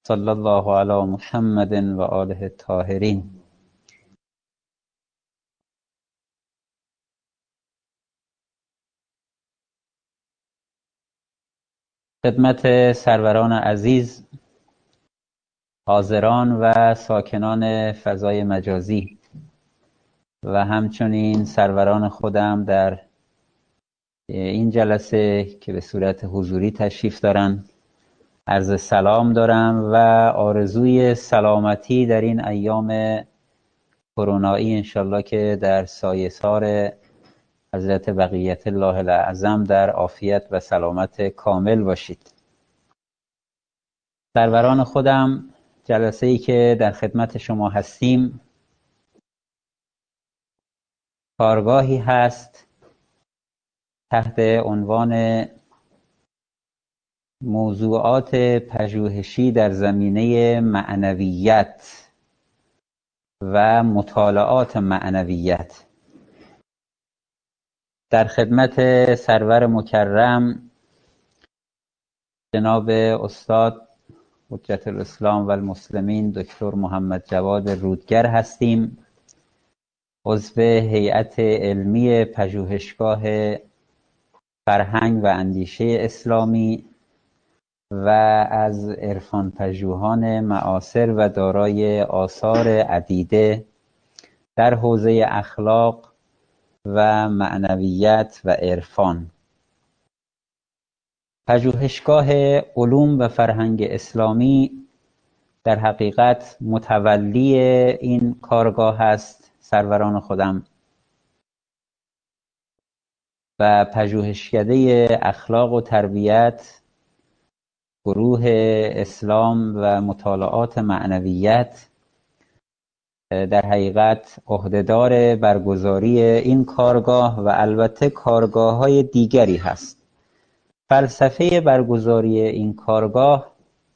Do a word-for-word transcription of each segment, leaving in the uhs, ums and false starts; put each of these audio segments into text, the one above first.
صلی الله علی محمد و آله الطاهرین. خدمت سروران عزیز، حاضران و ساکنان فضای مجازی و همچنین سروران خودم در این جلسه که به صورت حضوری تشریف دارن، عرض سلام دارم و آرزوی سلامتی در این ایام کرونایی انشالله که در سایه‌سار حضرت بقیت الله الاعظم در عافیت و سلامت کامل باشید. سروران خودم، جلسه ای که در خدمت شما هستیم کارگاهی هست تحت عنوان موضوعات پژوهشی در زمینه معنویت و مطالعات معنویت. در خدمت سرور مکرم جناب استاد حجت الاسلام و المسلمین دکتر محمد جواد رودگر هستیم، عضو هیئت علمی پژوهشگاه فرهنگ و اندیشه اسلامی و از عرفان پژوهان معاصر و دارای آثار عدیده در حوزه اخلاق و معنویت و عرفان. پژوهشگاه علوم و فرهنگ اسلامی در حقیقت متولی این کارگاه است سروران خودم و پژوهشکده اخلاق و تربیت گروه اسلام و مطالعات معنویت در حقیقت عهدهدار برگزاری این کارگاه و البته کارگاه های دیگری هست. فلسفه برگزاری این کارگاه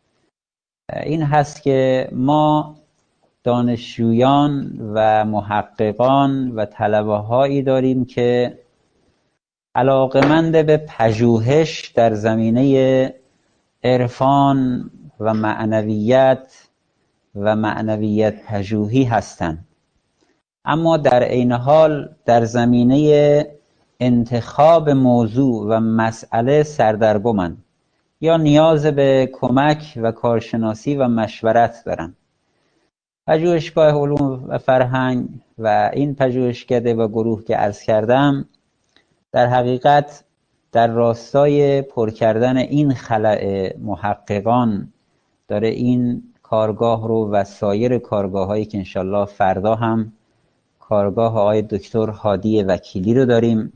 این هست که ما دانشجویان و محققان و طلبه هایی داریم که علاقمند به پژوهش در زمینه عرفان و معنویت و معنویت پژوهی هستند، اما در عین حال در زمینه انتخاب موضوع و مسئله سردرگمند یا نیاز به کمک و کارشناسی و مشورت دارند. پژوهشگاه علوم و فرهنگ و این پژوهشکده و گروه که عرض کردم در حقیقت در راستای پر کردن این خلأ محققان داره این کارگاه رو و سایر کارگاه هایی که انشالله فردا هم کارگاه آقای دکتر هادی وکیلی رو داریم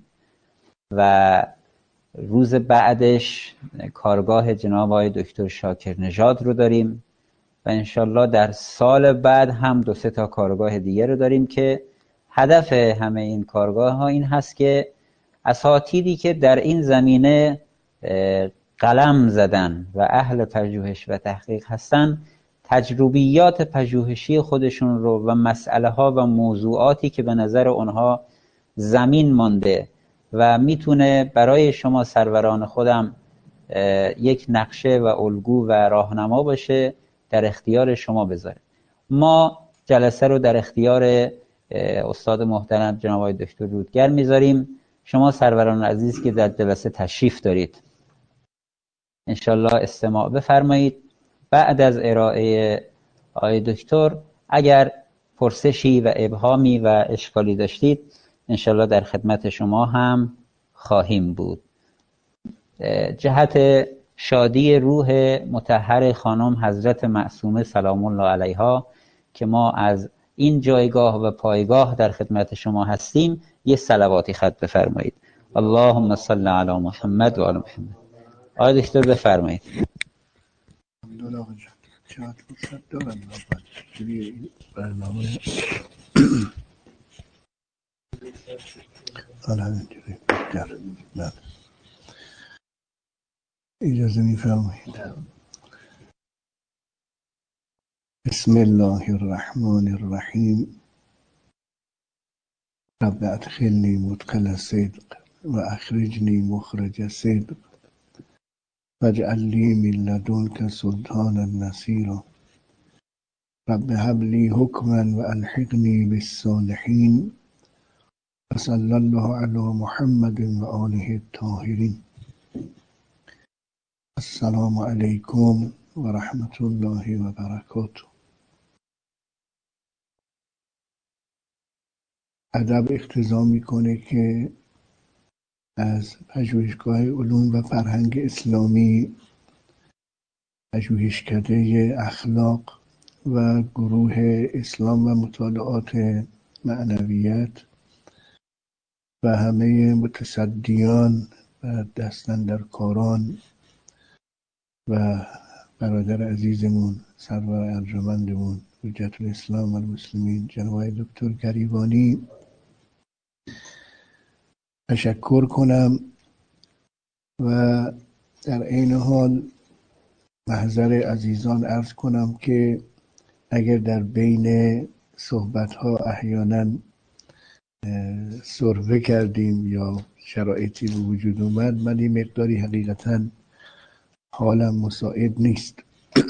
و روز بعدش کارگاه جناب آقای دکتر شاکر نژاد رو داریم و انشالله در سال بعد هم دو سه تا کارگاه دیگه رو داریم که هدف همه این کارگاه ها این هست که اساتیدی که در این زمینه قلم زدن و اهل پژوهش و تحقیق هستن تجربیات پژوهشی خودشون رو و مسئله ها و موضوعاتی که به نظر اونها زمین مانده و میتونه برای شما سروران خودم یک نقشه و الگو و راهنما باشه در اختیار شما بذاره. ما جلسه رو در اختیار استاد محترم جناب آقای دکتر رودگر میذاریم. شما سروران عزیز که در جلسه تشریف دارید انشالله استماع بفرمایید. بعد از ارائه آقای دکتر اگر پرسشی و ابهامی و اشکالی داشتید انشالله در خدمت شما هم خواهیم بود. جهت شادی روح مطهر خانم حضرت معصومه سلام الله علیها که ما از این جایگاه و پایگاه در خدمت شما هستیم یه صلواتی خط بفرمایید. اللهم صل علی محمد و آل محمد. آقای دکتر بفرمایید. الحمدلله آقا جان چقدر فرصت دارم توی برنامه حالا همینجوری بهتر. بله اجازه میفرمایید. بسم الله الرحمن الرحیم. رب ادخلنی مدخل صدق و اخرجنی مخرج صدق واجعل لي من لدنك سلطانا نصيرا رب هب لي حكما وألحقني بالصالحين وصلى الله على محمد وآله الطاهرين. السلام علیکم و رحمت الله و برکاته. ادب اقتضا میکنه که از پژوهشگاه علوم و فرهنگ اسلامی پژوهشکده اخلاق و گروه اسلام و مطالعات معنویت و همه متصدیان و دستاندرکاران و برادر عزیزمون سرور ارجمندمون حجت الاسلام و المسلمین جناب دکتر گریبانی تشکر کنم و در عین حال محضر عزیزان عرض کنم که اگر در بین صحبت‌ها احیانا سرفه کردیم یا شرایطی به وجود اومد، من این مقداری حقیقتاً حالم مساعد نیست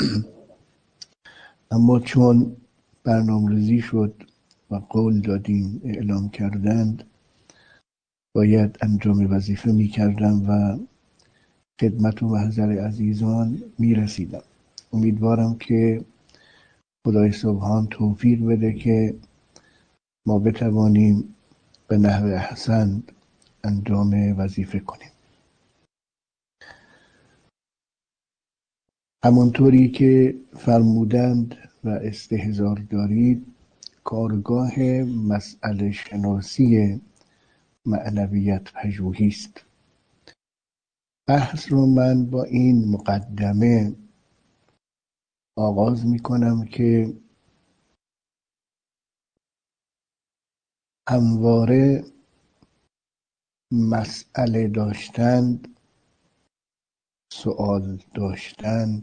اما چون برنامه‌ریزی شد و قول دادیم اعلام کردند باید انجام وظیفه می کردم و خدمت و محضر عزیزان می رسیدم. امیدوارم که خدای سبحان توفیق بده که ما بتوانیم به نحو احسن انجام وظیفه کنیم. همونطوری که فرمودند و استحضار دارید، کارگاه مسئله شناسی معنویت پژوهی است. بحث رو من با این مقدمه آغاز می کنم که همواره مسئله داشتن، سوال داشتن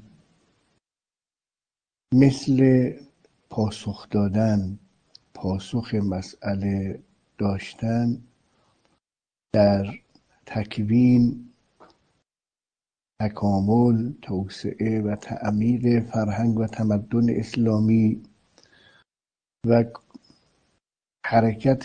مثل پاسخ دادن، پاسخ مسئله داشتن در تکوین، تکامل، توسعه و تعمیر فرهنگ و تمدن اسلامی و حرکت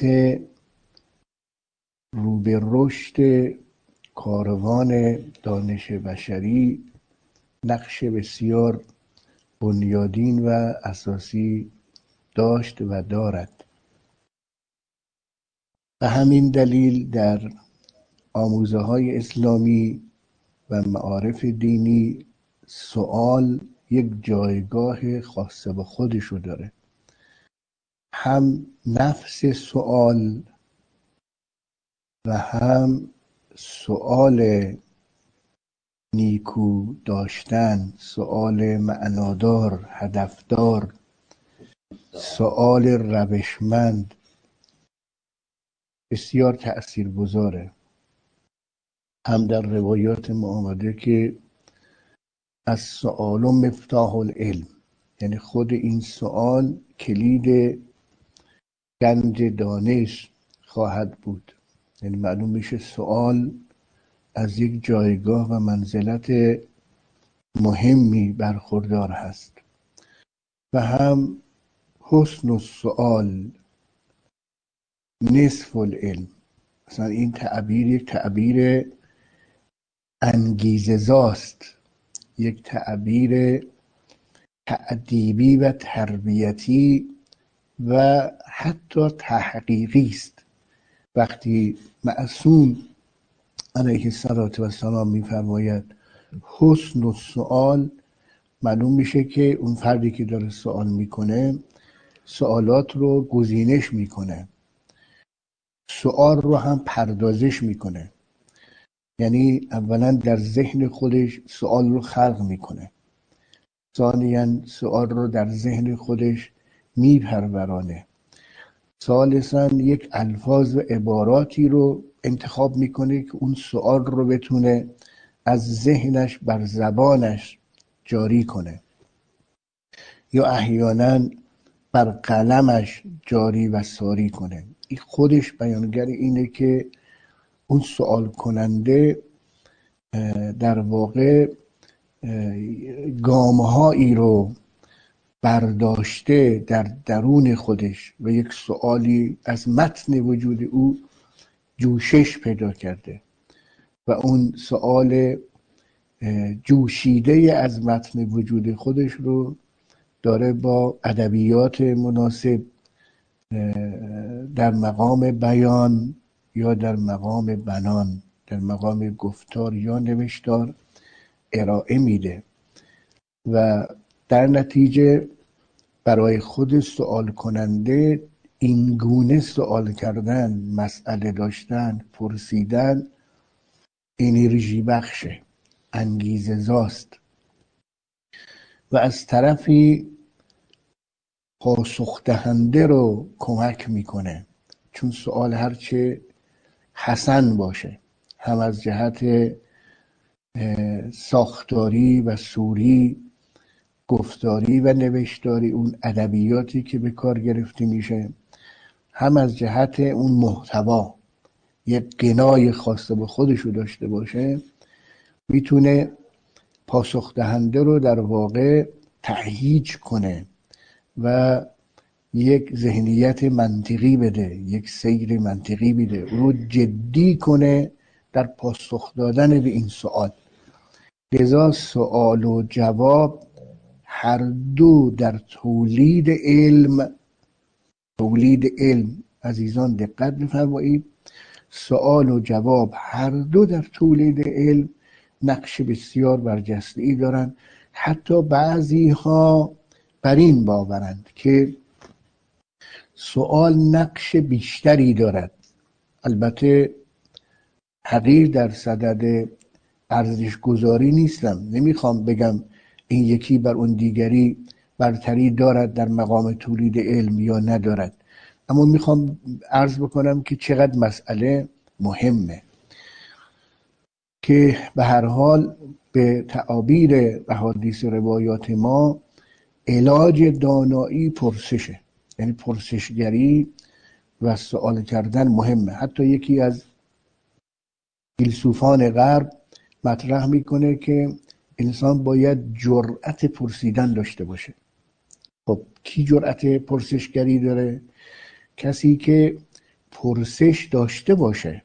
رو به رشد کاروان دانش بشری نقش بسیار بنیادین و اساسی داشت و دارد. به همین دلیل در آموزه های اسلامی و معارف دینی سوال یک جایگاه خاصه به خودشو داره. هم نفس سوال و هم سوال نیکو داشتن، سوال معنادار، هدفدار، سوال روشمند بسیار تأثیر گذاره. هم در روایات ما آمده که از سؤال مفتاح العلم، یعنی خود این سوال کلید گنج دانش خواهد بود. یعنی معلوم میشه سوال از یک جایگاه و منزلت مهمی برخوردار هست. و هم حسن السؤال نصف العلم، مثلا این تعبیر یک تعبیر انگیزه زاست، یک تعبیر تأدیبی و تربیتی و حتی تحقیقی است. وقتی معصوم علیه السلام میفرماید حسن السؤال، معلوم میشه که اون فردی که داره سوال میکنه سوالات رو گزینش میکنه، سوال رو هم پردازش میکنه. یعنی اولا در ذهن خودش سوال رو خلق میکنه، ثانیاً سوال رو در ذهن خودش میپرورانه، ثالثاً یک الفاظ و عباراتی رو انتخاب میکنه که اون سوال رو بتونه از ذهنش بر زبانش جاری کنه یا احیانا بر قلمش جاری و ساری کنه. این خودش بیانگر اینه که اون سوال کننده در واقع گامهایی رو برداشته در درون خودش و یک سوالی از متن وجود او جوشش پیدا کرده و اون سوال جوشیده از متن وجود خودش رو داره با ادبیات مناسب در مقام بیان یا در مقام بنان، در مقام گفتار یا نوشتار ارائه میده و در نتیجه برای خود سوال کننده این گونه سوال کردن، مسئله داشتن، پرسیدن انرژی بخشه، انگیزه زاست و از طرفی پاسخ دهنده رو کمک میکنه، چون سوال هرچه حسن باشه، هم از جهت ساختاری و صوری، گفتاری و نوشتاری، اون ادبیاتی که به کار گرفته میشه، هم از جهت اون محتوا یک غنای خاصه به خودشو داشته باشه، میتونه پاسخ دهنده رو در واقع تهییج کنه و یک ذهنیت منطقی بده، یک سیر منطقی بده، رو جدی کنه در پاسخ دادن به این سوال. لذا سوال و جواب هر دو در تولید علم، تولید علم عزیزان دقت بفرمایید، سوال و جواب هر دو در تولید علم نقش بسیار برجسته‌ای دارند. حتی بعضی ها بر این باورند که سوال نقش بیشتری دارد. البته حقیر در صدد ارزش گذاری نیستم، نمیخوام بگم این یکی بر اون دیگری برتری دارد در مقام تولید علم یا ندارد، اما میخوام عرض بکنم که چقدر مسئله مهمه که به هر حال به تعابیر احادیث روایات ما علاج دانایی پرسشه، یعنی پرسشگری و سوال کردن مهمه. حتی یکی از فیلسوفان غرب مطرح میکنه که انسان باید جرأت پرسیدن داشته باشه. خب کی جرأت پرسشگری داره؟ کسی که پرسش داشته باشه،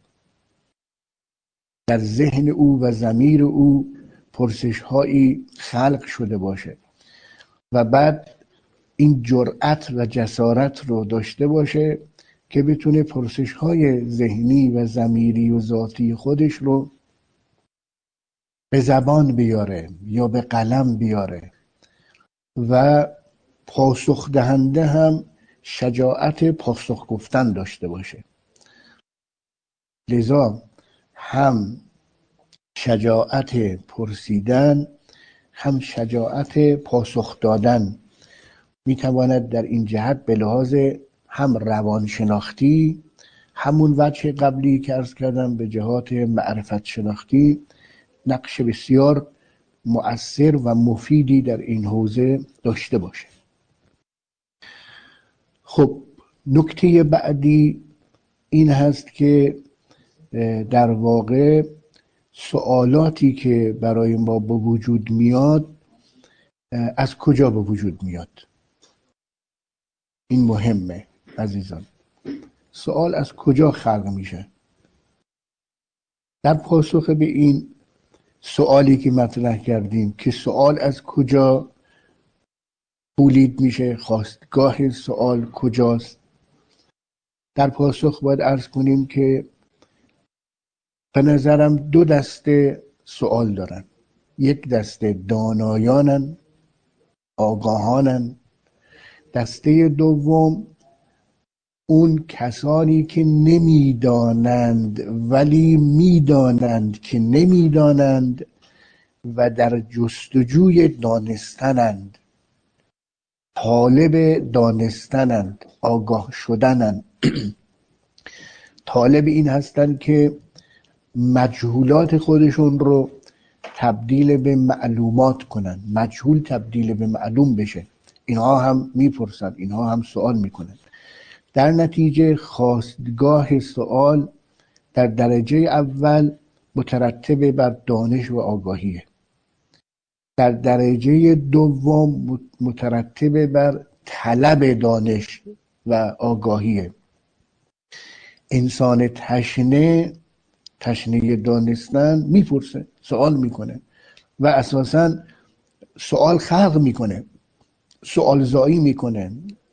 در ذهن او و ضمیر او پرسش هایی خلق شده باشه و بعد این جرأت و جسارت رو داشته باشه که بتونه پرسش های ذهنی و ضمیری و ذاتی خودش رو به زبان بیاره یا به قلم بیاره و پاسخ دهنده هم شجاعت پاسخ گفتن داشته باشه. لذا هم شجاعت پرسیدن هم شجاعت پاسخ دادن میتواند در این جهت به لحاظ هم روانشناختی، همون وجه قبلی که عرض کردم به جهات معرفت شناختی، نقش بسیار مؤثر و مفیدی در این حوزه داشته باشه. خب نکته بعدی این هست که در واقع سوالاتی که برای ما به وجود میاد از کجا به وجود میاد؟ این مهمه عزیزان. سوال از کجا خلق میشه؟ در پاسخ به این سوالی که مطرح کردیم که سوال از کجا تولید میشه، خاستگاه سوال کجاست، در پاسخ باید عرض کنیم که به نظرم دو دسته سوال دارن. یک دسته دانایانن، آگاهانن. دسته دوم اون کسانی که نمیدانند ولی میدانند که نمیدانند و در جستجوی دانستنند، طالب دانستنند، آگاه شدنند. طالب این هستند که مجهولات خودشون رو تبدیل به معلومات کنن، مجهول تبدیل به معلوم بشه. اینها هم میپرسن، اینها هم سوال میکنن. در نتیجه خاستگاه سوال در درجه اول مترتب بر دانش و آگاهیه. در درجه دوم مترتب بر طلب دانش و آگاهیه. انسان تشنه تشنه دانستن میپرسه، سوال میکنه و اساساً سوال خلق میکنه، سوال زایی میکنه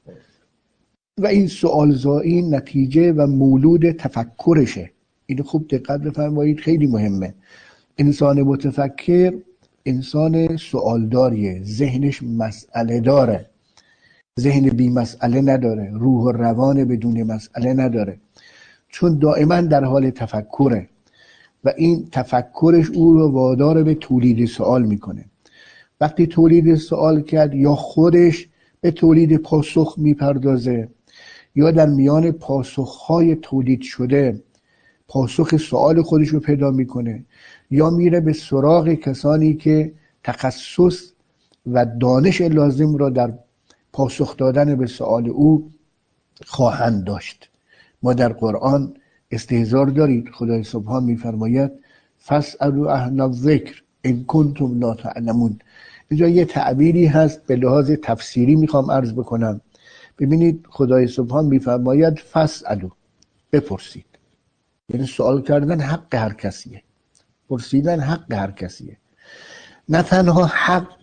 و این سوال زایی نتیجه و مولود تفکرشه. این خوب دقت بفرمایید، خیلی مهمه. انسان متفکر انسان سوالداریه، ذهنش مسئله داره، ذهن بی مسئله نداره، روح و روان بدون مسئله نداره، چون دائما در حال تفکره و این تفکرش او رو وادار به تولید سوال میکنه. وقتی تولید سوال کرد یا خودش به تولید پاسخ میپردازه یا در میان پاسخهای تولید شده پاسخ سوال خودش رو پیدا میکنه یا میره به سراغ کسانی که تخصص و دانش لازم را در پاسخ دادن به سوال او خواهند داشت. ما در قرآن استحضار دارید، خدای سبحان میفرماید فاسألوا اهل الذکر ان کنتم لا تعلمون. اینجا یه تعبیری هست به لحاظ تفسیری میخوام عرض بکنم. ببینید خدای سبحان میفرماید فاسألوا، بپرسید. یعنی سوال کردن حق هر کسیه، پرسیدن حق هر کسیه. نه تنها حق،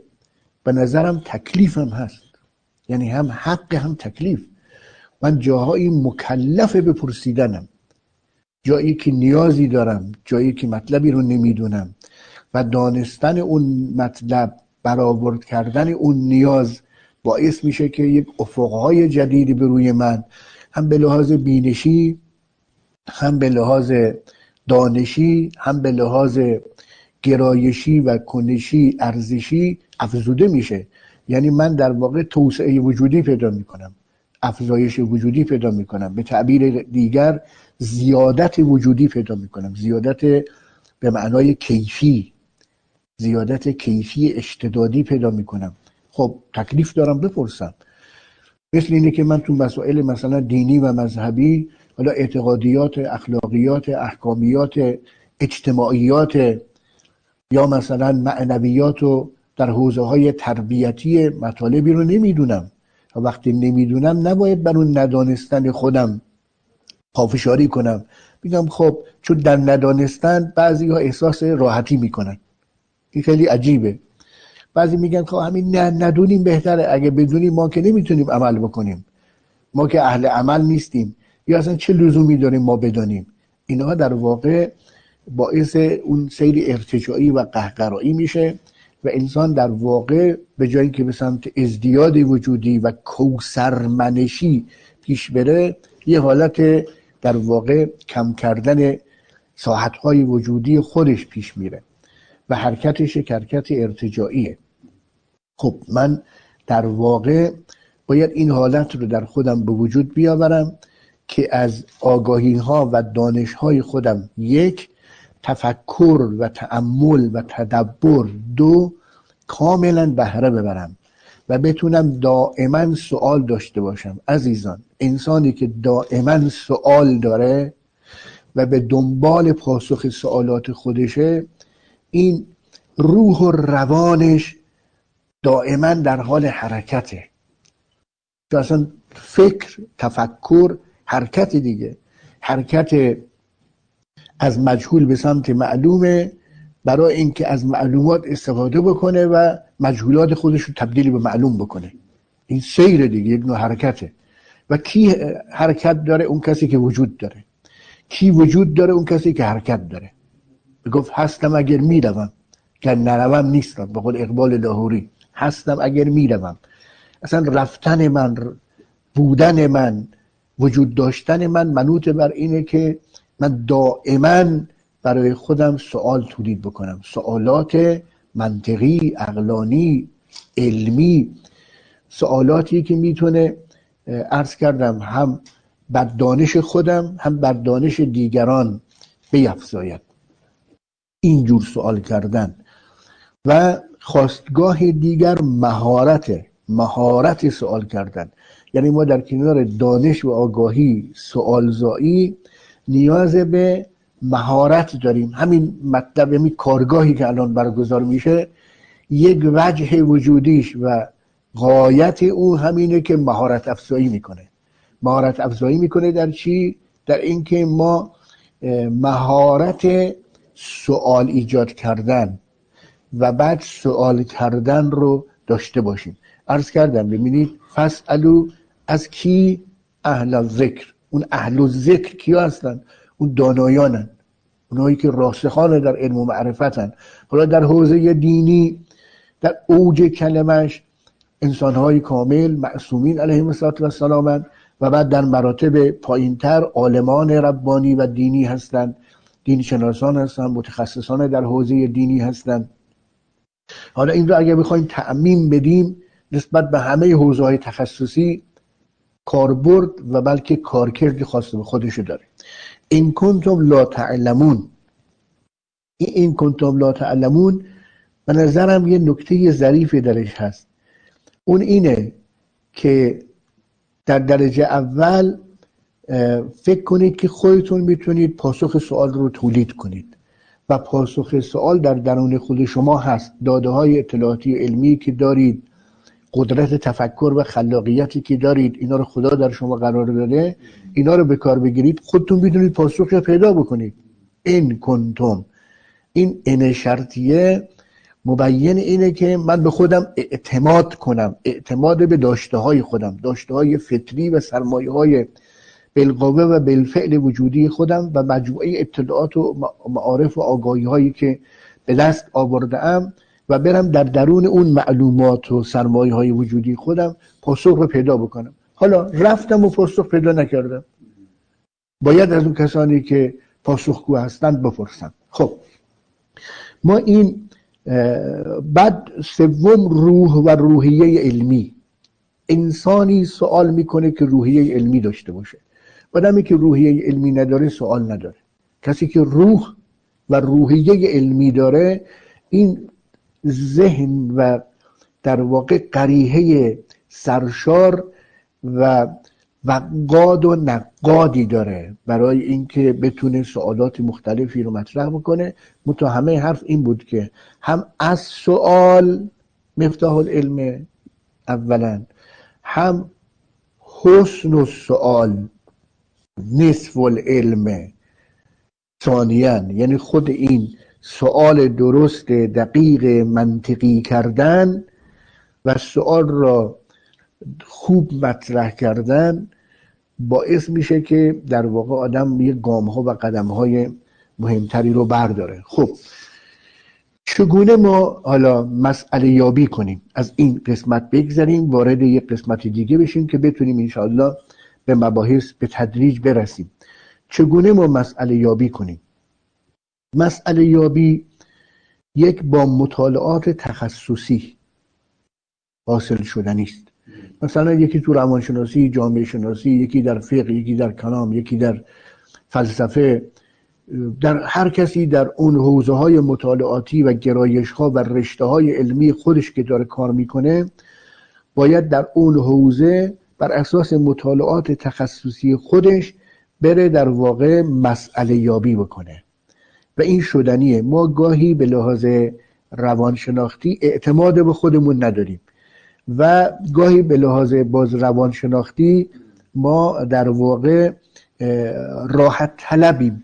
به نظرم تکلیف هم هست، یعنی هم حق هم تکلیف. من جاهایی مکلف به پرسیدنم، جایی که نیازی دارم، جایی که مطلبی رو نمیدونم و دانستن اون مطلب، برآورد کردن اون نیاز باعث میشه که یک افقهای جدیدی به روی من، هم به لحاظ بینشی، هم به لحاظ دانشی، هم به لحاظ گرایشی و کنشی ارزشی افزوده میشه. یعنی من در واقع توسعه وجودی پیدا میکنم، افزایش وجودی پیدا میکنم، به تعبیر دیگر زیادت وجودی پیدا میکنم، زیادت به معنای کیفی، زیادت کیفی اشتدادی پیدا میکنم. خب تکلیف دارم بپرسم. مثل اینه که من تو مسائل مثلا دینی و مذهبی، حالا اعتقادیات، اخلاقیات، احکامیات، اجتماعیات یا مثلا معنویات و در حوزه های تربیتی مطالبی رو نمیدونم و وقتی نمیدونم نباید بر اون ندانستن خودم پافشاری کنم. میگم خب چون در ندانستن بعضی ها احساس راحتی میکنن، این خیلی عجیبه. بعضی میگن خب همین ندونیم بهتره، اگه بدونیم ما که نمیتونیم عمل بکنیم، ما که اهل عمل نیستیم، یا اصلا چه لزومی داریم ما بدانیم. اینها در واقع باعث اون سیر ارتجاعی و قهقرایی میشه و انسان در واقع به جایی که به سمت ازدیاد وجودی و کوثرمنشی پیش بره، یه حالت در واقع کم کردن ساحتهای وجودی خودش پیش میره و حرکتش حرکت ارتجاعیه. خب من در واقع باید این حالت رو در خودم به وجود بیاورم که از آگاهی ها و دانش های خودم یک، تفکر و تأمل و تدبر دو، کاملا بهره ببرم و بتونم دائما سوال داشته باشم. عزیزان، انسانی که دائما سوال داره و به دنبال پاسخ سوالات خودشه، این روح و روانش دائما در حال حرکته. که اصلا فکر، تفکر، حرکت دیگه، حرکت از مجهول به سمت معلومه برای اینکه از معلومات استفاده بکنه و مجهولات خودش رو تبدیل به معلوم بکنه. این سیر دیگه، یک نوع حرکته. و کی حرکت داره؟ اون کسی که وجود داره. کی وجود داره؟ اون کسی که حرکت داره. بگفت هستم اگر میروم، که نروم نیستم. به قول اقبال لاهوری، هستم اگر میروم. اصلا رفتن من، بودن من، وجود داشتن من منوط بر اینه که من دائما برای خودم سوال تولید بکنم، سوالات منطقی، عقلانی، علمی، سوالاتی که میتونه عرض کردم هم بر دانش خودم هم بر دانش دیگران بیفزاید. اینجور سوال کردن. و خواستگاه دیگر مهارت مهارت سوال کردن. یعنی ما در کنار دانش و آگاهی، سوالزایی، نیاز به مهارت داریم. همین مطلب، همین کارگاهی که الان برگزار میشه، یک وجه وجودیش و غایت او همینه که مهارت افزایی میکنه. مهارت افزایی میکنه در چی؟ در اینکه ما مهارت سوال ایجاد کردن و بعد سوال کردن رو داشته باشیم. عرض کردم ببینید فاسالو از کی؟ اهل الذکر. اون اهل الذکر کیا هستن؟ اون دانایانن، اونایی که راسخانه در علم و معرفتن. حالا در حوزه دینی در اوج کلمش انسانهای کامل معصومین علیهم السلام و بعد در مراتب پایینتر عالمان ربانی و دینی هستند، دین شناسان هستند، متخصصان در حوزه دینی هستند. حالا این رو اگر بخوایم تعمیم بدیم نسبت به همه حوزه‌های تخصصی کاربرد و بلکه کارکرد خاص به خودشو داره. این کنتم لا تعلمون، این کنتم لا تعلمون به نظرم یه نکته ظریفی درش هست. اون اینه که در درجه اول فکر کنید که خودتون میتونید پاسخ سوال رو تولید کنید و پاسخ سوال در درون خود شما هست. داده های اطلاعاتی علمی که دارید، قدرت تفکر و خلاقیتی که دارید، اینا رو خدا در شما قرار داده، اینا رو به کار بگیرید، خودتون میتونید پاسخ رو پیدا بکنید. این کنتم، این ان شرطیه مبین اینه که من به خودم اعتماد کنم، اعتماد به داشته های خودم، داشته های فطری و سرمایه های بالقوه و بالفعل وجودی خودم و مجموعه اطلاعات و معارف و آگاهی هایی که به دست آورده ام و برم در درون اون معلومات و سرمایه های وجودی خودم پاسخ رو پیدا بکنم. حالا رفتم و پاسخ پیدا نکردم، باید از اون کسانی که پاسخگو هستند بپرسم. خب ما این بعد سوم روح و روحیه علمی. انسانی سوال میکنه که روحیه علمی داشته باشه. آدمی که روحیه علمی نداره سوال نداره. کسی که روح و روحیه علمی داره این ذهن و در واقع قریحه سرشار و وقاد و نقادی داره برای اینکه بتونه سوالات مختلفی رو مطرح بکنه. متو همه حرف این بود که هم از سوال مفتاح العلم اولا، هم حسن السؤال نصف العلم ثانیا. یعنی خود این سوال درست دقیق منطقی کردن و سوال را خوب مطرح کردن باعث میشه که در واقع آدم یه گام ها و قدم های مهمتری رو برداره. خب چگونه ما حالا مسئله یابی کنیم؟ از این قسمت بگذاریم وارد یک قسمت دیگه بشیم که بتونیم انشاءالله به مباحث به تدریج برسیم. چگونه ما مسئله یابی کنیم؟ مسئله یابی یک با مطالعات تخصصی حاصل شدنی است. مثلا یکی تو روانشناسی، جامعه شناسی، یکی در فقه، یکی در کلام، یکی در فلسفه، در هر کسی در اون حوزه های مطالعاتی و گرایش ها و رشته های علمی خودش که داره کار میکنه باید در اون حوزه بر اساس مطالعات تخصصی خودش بره در واقع مسئله یابی بکنه و این شدنیه. ما گاهی به لحاظ روانشناختی اعتماد به خودمون نداریم و گاهی به لحاظ باز روانشناختی ما در واقع راحت طلبیم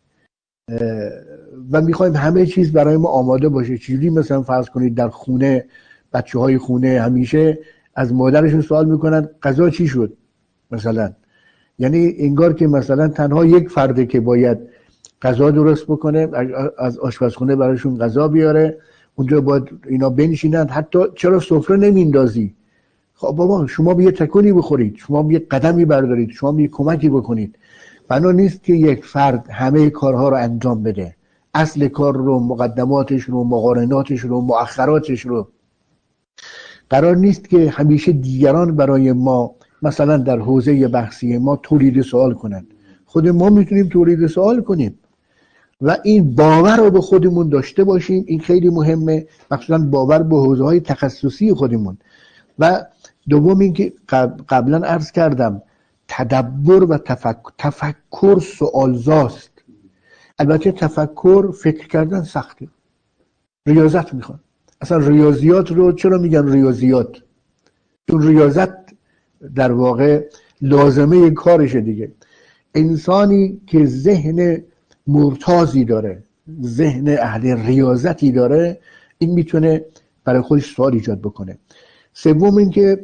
و میخوایم همه چیز برای ما آماده باشه. چیزی مثلا فرض کنید در خونه بچه های خونه همیشه از مادرشون سوال میکنن غذا چی شد مثلا، یعنی انگار که مثلا تنها یک فرده که باید غذا درست بکنه، از آشپزخونه براشون غذا بیاره، اونجا باید اینا بنشینن. حتی چرا سفره نمیندازی؟ خب بابا شما بیا تکونی بخورید، شما بیا قدمی بردارید، شما بیا کمکی بکنید. بنا نیست که یک فرد همه کارها رو انجام بده، اصل کار رو، مقدماتش رو، مقارناتش رو، مؤخراتش رو. قرار نیست که همیشه دیگران برای ما مثلا در حوزه بحثی ما تولید سوال کنند. خود ما میتونیم تولید سوال کنیم و این باور رو به خودمون داشته باشیم. این خیلی مهمه، مخصوصا باور به حوزه های تخصصی خودمون. و دوم اینکه قبلا عرض کردم تدبر و تفکر. تفکر سوالزاست. البته تفکر فکر کردن سخته، ریاضت میخواد. اصلا ریاضیات رو چرا میگن ریاضیات؟ چون ریاضت در واقع لازمه کارشه دیگه. انسانی که ذهن مرتازی داره، ذهن اهل ریاضتی داره، این میتونه برای خودش سوال ایجاد بکنه. سوم این که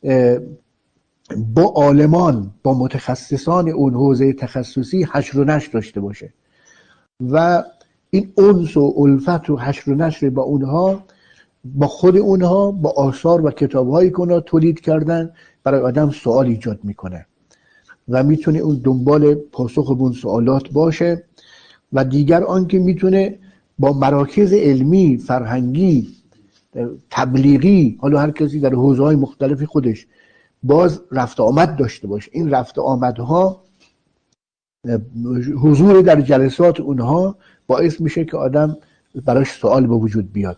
با عالمان، با متخصصان اون حوزه تخصصی حشر و نشر داشته باشه و این انس و الفت و حشر و نشر با اونها، با خود اونها، با آثار و کتاب‌هایی که اونها تولید کردن، برای آدم سوال ایجاد میکنه و میتونه اون دنبال پاسخ به اون سوالات باشه. و دیگر آن که میتونه با مراکز علمی، فرهنگی، تبلیغی، حالا هر کسی در حوزه‌های مختلف خودش باز رفت آمد داشته باشه. این رفت آمدها، حضور در جلسات اونها باعث میشه که آدم براش سوال به وجود بیاد.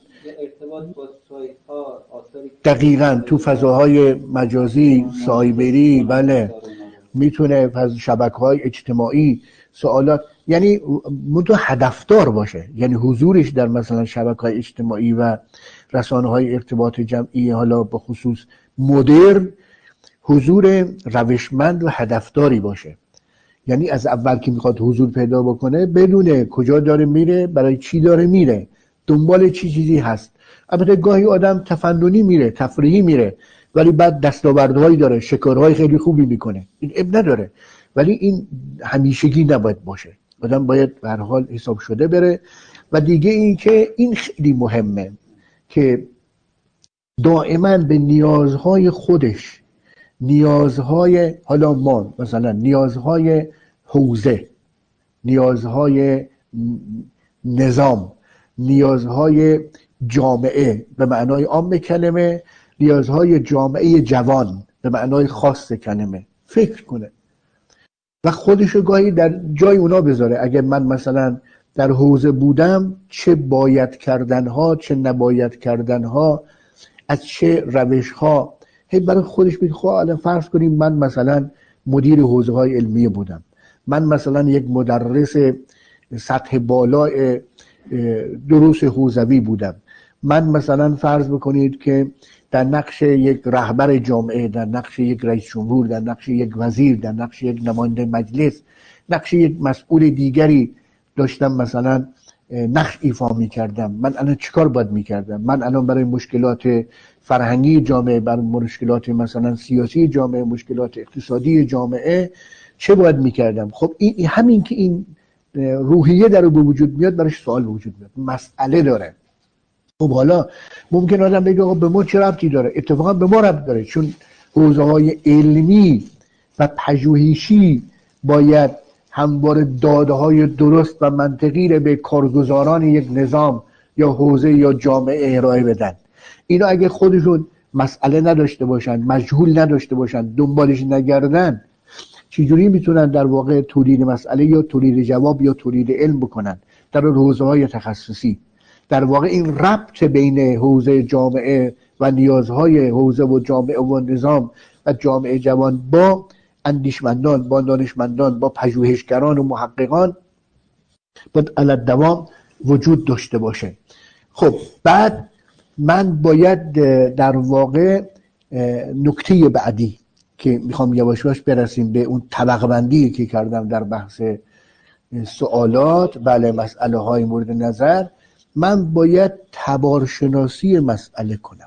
دقیقاً تو فضاهای مجازی، سایبری، بله، میتونه از شبکه‌های اجتماعی سوالات، یعنی منتها هدفدار باشه، یعنی حضورش در مثلا شبکه‌های اجتماعی و رسانه‌های ارتباط جمعی، حالا به خصوص مدرن، حضور روشمند و هدفداری باشه. یعنی از اول که میخواد حضور پیدا بکنه بدونه کجا داره میره، برای چی داره میره، دنبال چی چیزی هست. البته گاهی آدم تفننی میره، تفریحی میره، ولی بعد دستاوردهایی داره، شکارهای خیلی خوبی میکنه، این اب نداره. ولی این همیشگی نباید باشه، آدم باید به هر حال حساب شده بره. و دیگه این که این خیلی مهمه که دائما به نیازهای خودش، نیازهای حالا ما مثلا نیازهای حوزه، نیازهای نظام، نیازهای جامعه به معنای عام کلمه، نیازهای جامعه جوان به معنای خاص کلمه فکر کنه و خودشو گاهی در جای اونا بذاره. اگه من مثلا در حوزه بودم، چه باید کردنها، چه نباید کردنها، از چه روشها، هی برای خودش بید. خب الان فرض کنیم من مثلا مدیر حوزه های علمی بودم، من مثلا یک مدرس سطح بالای دروس حوزوی بودم، من مثلا فرض بکنید که در نقش یک رهبر جامعه، در نقش یک رئیس جمهور، در نقش یک وزیر، در نقش یک نماینده مجلس، نقش یک مسئول دیگری داشتم مثلا نقش ایفا می کردم. من الان چیکار باید می کردم؟ من الان برای مشکلات فرهنگی جامعه، برای مشکلات مثلا سیاسی جامعه، مشکلات اقتصادی جامعه چه باید می کردم؟ خب این همین که این روحیه در به وجود میاد، برایش سوال به وجود میاد، مسئله داره. خب حالا ممکن آدم بگه آقا به ما چه ربطی داره؟ اتفاقا به ما ربط داره، چون حوزه های علمی و پژوهشی باید همواره داده های درست و منطقی رو به کارگزاران یک نظام یا حوزه یا جامعه ارائه بدن. اینا اگه خودشون مسئله نداشته باشن، مجهول نداشته باشن، دنبالش نگردن، چجوری میتونن در واقع تولید مسئله یا تولید جواب یا تولید علم بکنن در حوزه های تخصصی؟ در واقع این ربط بین حوزه جامعه و نیازهای حوزه و جامعه و نظام و جامعه جوان با اندیشمندان، با دانشمندان، با پژوهشگران و محققان باید علی الدوام وجود داشته باشه. خب بعد من باید در واقع نکته بعدی که میخوام یواش یواش برسیم به اون طبقه بندی که کردم در بحث سوالات، بله، مسئله های مورد نظر، من باید تبارشناسی مسئله کنم.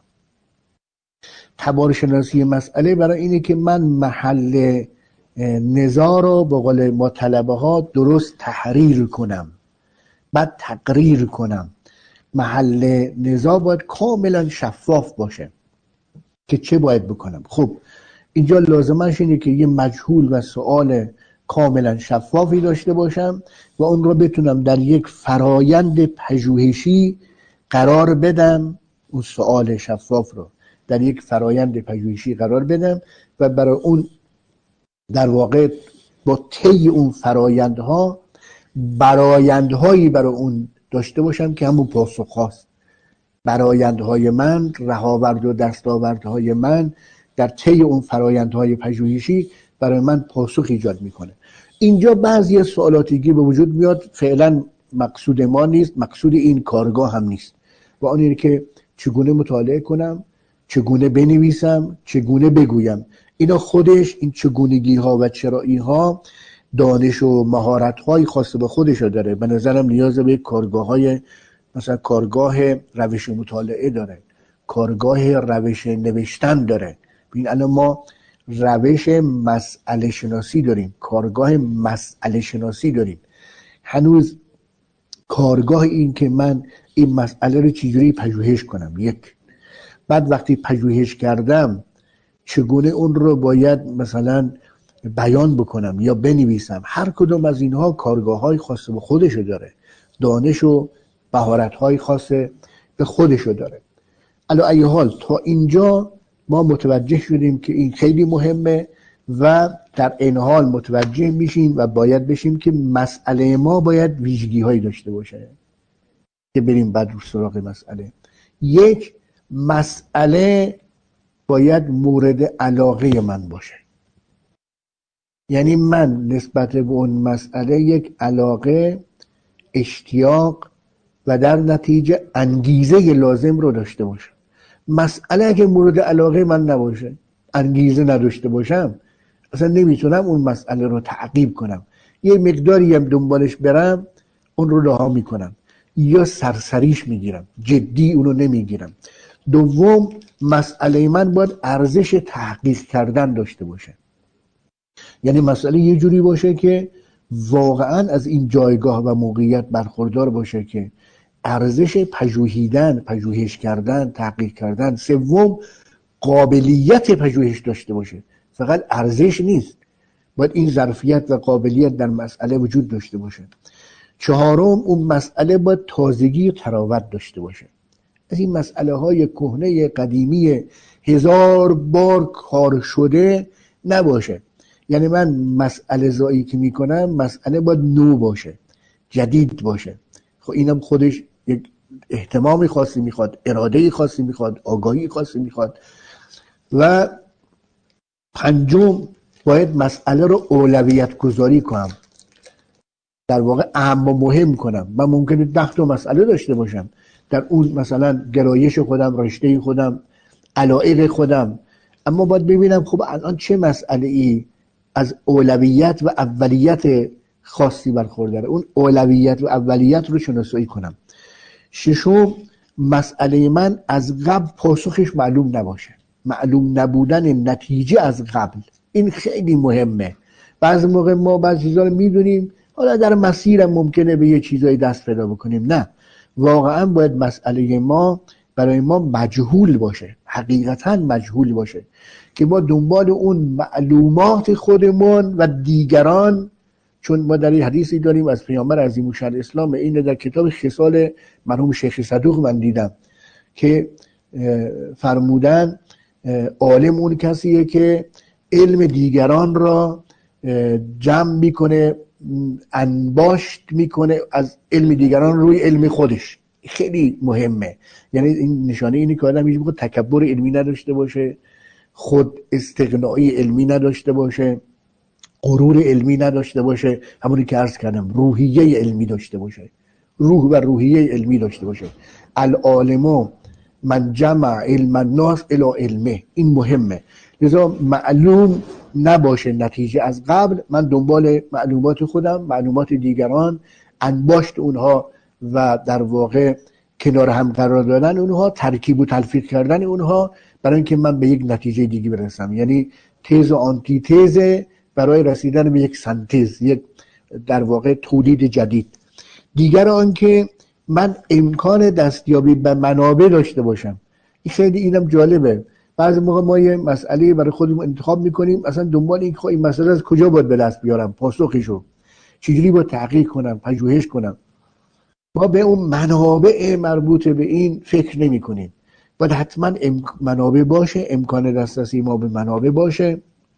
تبارشناسی مسئله برای اینه که من محل نزاع رو به قول ما طلبه ها درست تحریر کنم، بعد تقریر کنم. محل نزاع باید کاملا شفاف باشه که چه باید بکنم. خب اینجا لازمش اینه که یه مجهول و سوال کاملا شفافی داشته باشم و اون رو بتونم در یک فرایند پژوهشی قرار بدم، اون سوال شفاف رو در یک فرایند پژوهشی قرار بدم و برای اون در واقع با طی اون فرایندها برایندهایی برای اون داشته باشم که همون پاسخ هاست. برایندهای من، رهاورد و دستاوردهای من در طی اون فرایندهای پژوهشی برای من پاسخ ایجاد میکنه. اینجا بعضی سوالاتیگی به وجود میاد، فعلا مقصود ما نیست، مقصود این کارگاه هم نیست، و اون اینه که چگونه مطالعه کنم، چگونه بنویسم، چگونه بگویم. اینا خودش، این چگونگی ها و چرایی ها دانش و مهارت های خاص به خودش داره. به نظرم نیاز به کارگاه های مثلا کارگاه روش مطالعه داره، کارگاه روش نوشتن داره. ببین الان ما روش مسئله شناسی داریم، کارگاه مسئله شناسی داریم. هنوز کارگاه این که من این مسئله رو چجوری پژوهش کنم، یک، بعد وقتی پژوهش کردم چگونه اون رو باید مثلا بیان بکنم یا بنویسم. هر کدوم از اینها کارگاه های خاص به خودشو داره، دانش و مهارت های خاص به خودشو داره. علی ای حال تا اینجا ما متوجه شدیم که این خیلی مهمه و در این حال متوجه میشیم و باید بشیم که مسئله ما باید ویژگی هایی داشته باشه که بریم بعد رو سراغ مسئله. یک، مسئله باید مورد علاقه من باشه، یعنی من نسبت به اون مسئله یک علاقه، اشتیاق و در نتیجه انگیزه لازم رو داشته باشم. مسئله اگه مورد علاقه من نباشه، انگیزه نداشته باشم، اصلا نمیتونم اون مسئله رو تعقیب کنم. یه مقداری هم دنبالش برم اون رو رها میکنم یا سرسریش میگیرم، جدی اونو نمیگیرم. دوم، مسئله من باید ارزش تحقیق کردن داشته باشه، یعنی مسئله یه جوری باشه که واقعا از این جایگاه و موقعیت برخوردار باشه که ارزش پژوهیدن، پژوهش کردن، تحقیق کردن. سوم، قابلیت پژوهش داشته باشه، فقط ارزش نیست، باید این ظرفیت و قابلیت در مسئله وجود داشته باشه. چهارم، اون مسئله باید تازگی و تراوت داشته باشه. از این مسئله های کهنه قدیمی هزار بار کار شده نباشه. یعنی من مسئله زایی که میکنم مسئله باید نو باشه، جدید باشه. خب اینم خودش یک اهتمامی خاصی میخواد، اراده خاصی میخواد، آگاهی خاصی میخواد. و پنجم، باید مسئله رو اولویت گذاری کنم، در واقع اهم و مهم کنم. من ممکنه ده تا مسئله داشته باشم در اون، مثلا گرایش خودم، رشته خودم، علایق خودم، اما باید ببینم خب الان چه مسئله ای از اولویت و اولیت خاصی برخورداره، اون اولویت و اولیت رو شناسایی کنم. ششم، مسئله من از قبل پاسخش معلوم نباشه، معلوم نبودن نتیجه از قبل، این خیلی مهمه. بعضی موقع ما بعضی چیزا رو میدونیم، حالا در مسیرم ممکنه به یه چیزای دست پیدا بکنیم، نه، واقعا باید مسئله ما برای ما مجهول باشه، حقیقتا مجهول باشه، که ما دنبال اون معلومات خودمون و دیگران. چون ما در این حدیثی داریم از پیامبر عظیم الشأن اسلام، اینه در کتاب خصال مرحوم شیخ صدوق من دیدم که فرمودن عالم اون کسیه که علم دیگران را جمع میکنه، انباشت میکنه از علم دیگران روی علم خودش. خیلی مهمه. یعنی این نشانه اینه که آدم هیچ موقع تکبر علمی نداشته باشه، خود استغنایی علمی نداشته باشه، غرور علمی نداشته باشه، همونی که عرض کردم روحیه علمی داشته باشه، روح و روحیه علمی داشته باشه. العالم من جمع علم الناس الی علمه، این مهمه. لذا معلوم نباشه نتیجه از قبل، من دنبال معلومات خودم، معلومات دیگران، انباشت اونها و در واقع کنار هم قرار دادن اونها، ترکیب و تلفیق کردن اونها برای اینکه من به یک نتیجه دیگه برسم. یعنی تز و آنتی تز برای رسیدن به یک سنتز، یک در واقع تولید جدید. دیگر آنکه من امکان دستیابی به منابع داشته باشم. این خیلی اینم جالبه. بعضی موقع ما یه مسئله برای خودمون انتخاب میکنیم، اصلا دنبال این که این مسئله از کجا باید به دست بیارم، پاسخشو چجوری باید تحقیق کنم، پژوهش کنم. ما به اون منابع مربوط به این فکر نمی کنیم. باید حتما منابع باشه، امکان دسترسی ما به منابع باشه،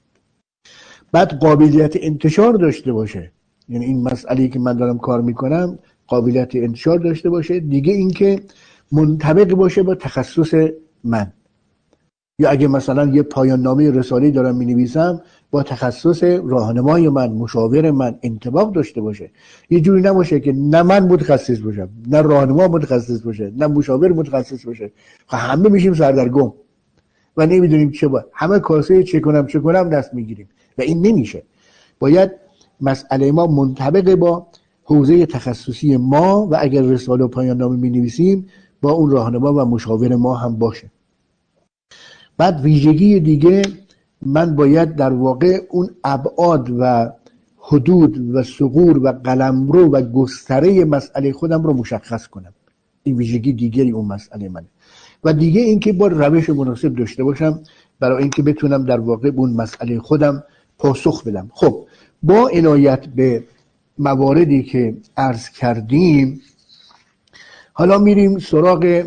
بعد قابلیت انتشار داشته باشه. یعنی این مسئله‌ای که من دارم کار میکنم قابلیت انتشار داشته باشه. دیگه اینکه منطبق باشه با تخصص من. یا اگه مثلا یه پایان نامه رساله‌ای دارم مینویسم، با تخصص راهنمای من، مشاور من انطباق داشته باشه. یه جوری نباشه که نه من متخصص باشم، نه راهنما متخصص باشه، نه مشاور متخصص باشه، همه میشیم سردرگم و نمیدونیم چه باید، همه کاسه چه کنم چه کنم دست میگیریم و این نمیشه. باید مسئله ما منطبق با حوزه تخصصی ما و اگر رساله و پایان نامه می‌نویسیم با اون راهنما و مشاور ما هم باشه. بعد ویژگی دیگه، من باید در واقع اون ابعاد و حدود و ثغور و قلمرو و گستره مسئله خودم رو مشخص کنم. این ویژگی دیگری اون مسئله منه. و دیگه اینکه با روش مناسب داشته باشم برای اینکه بتونم در واقع اون مسئله خودم پاسخ بدم. خب با عنایت به مواردی که عرض کردیم، حالا میریم سراغ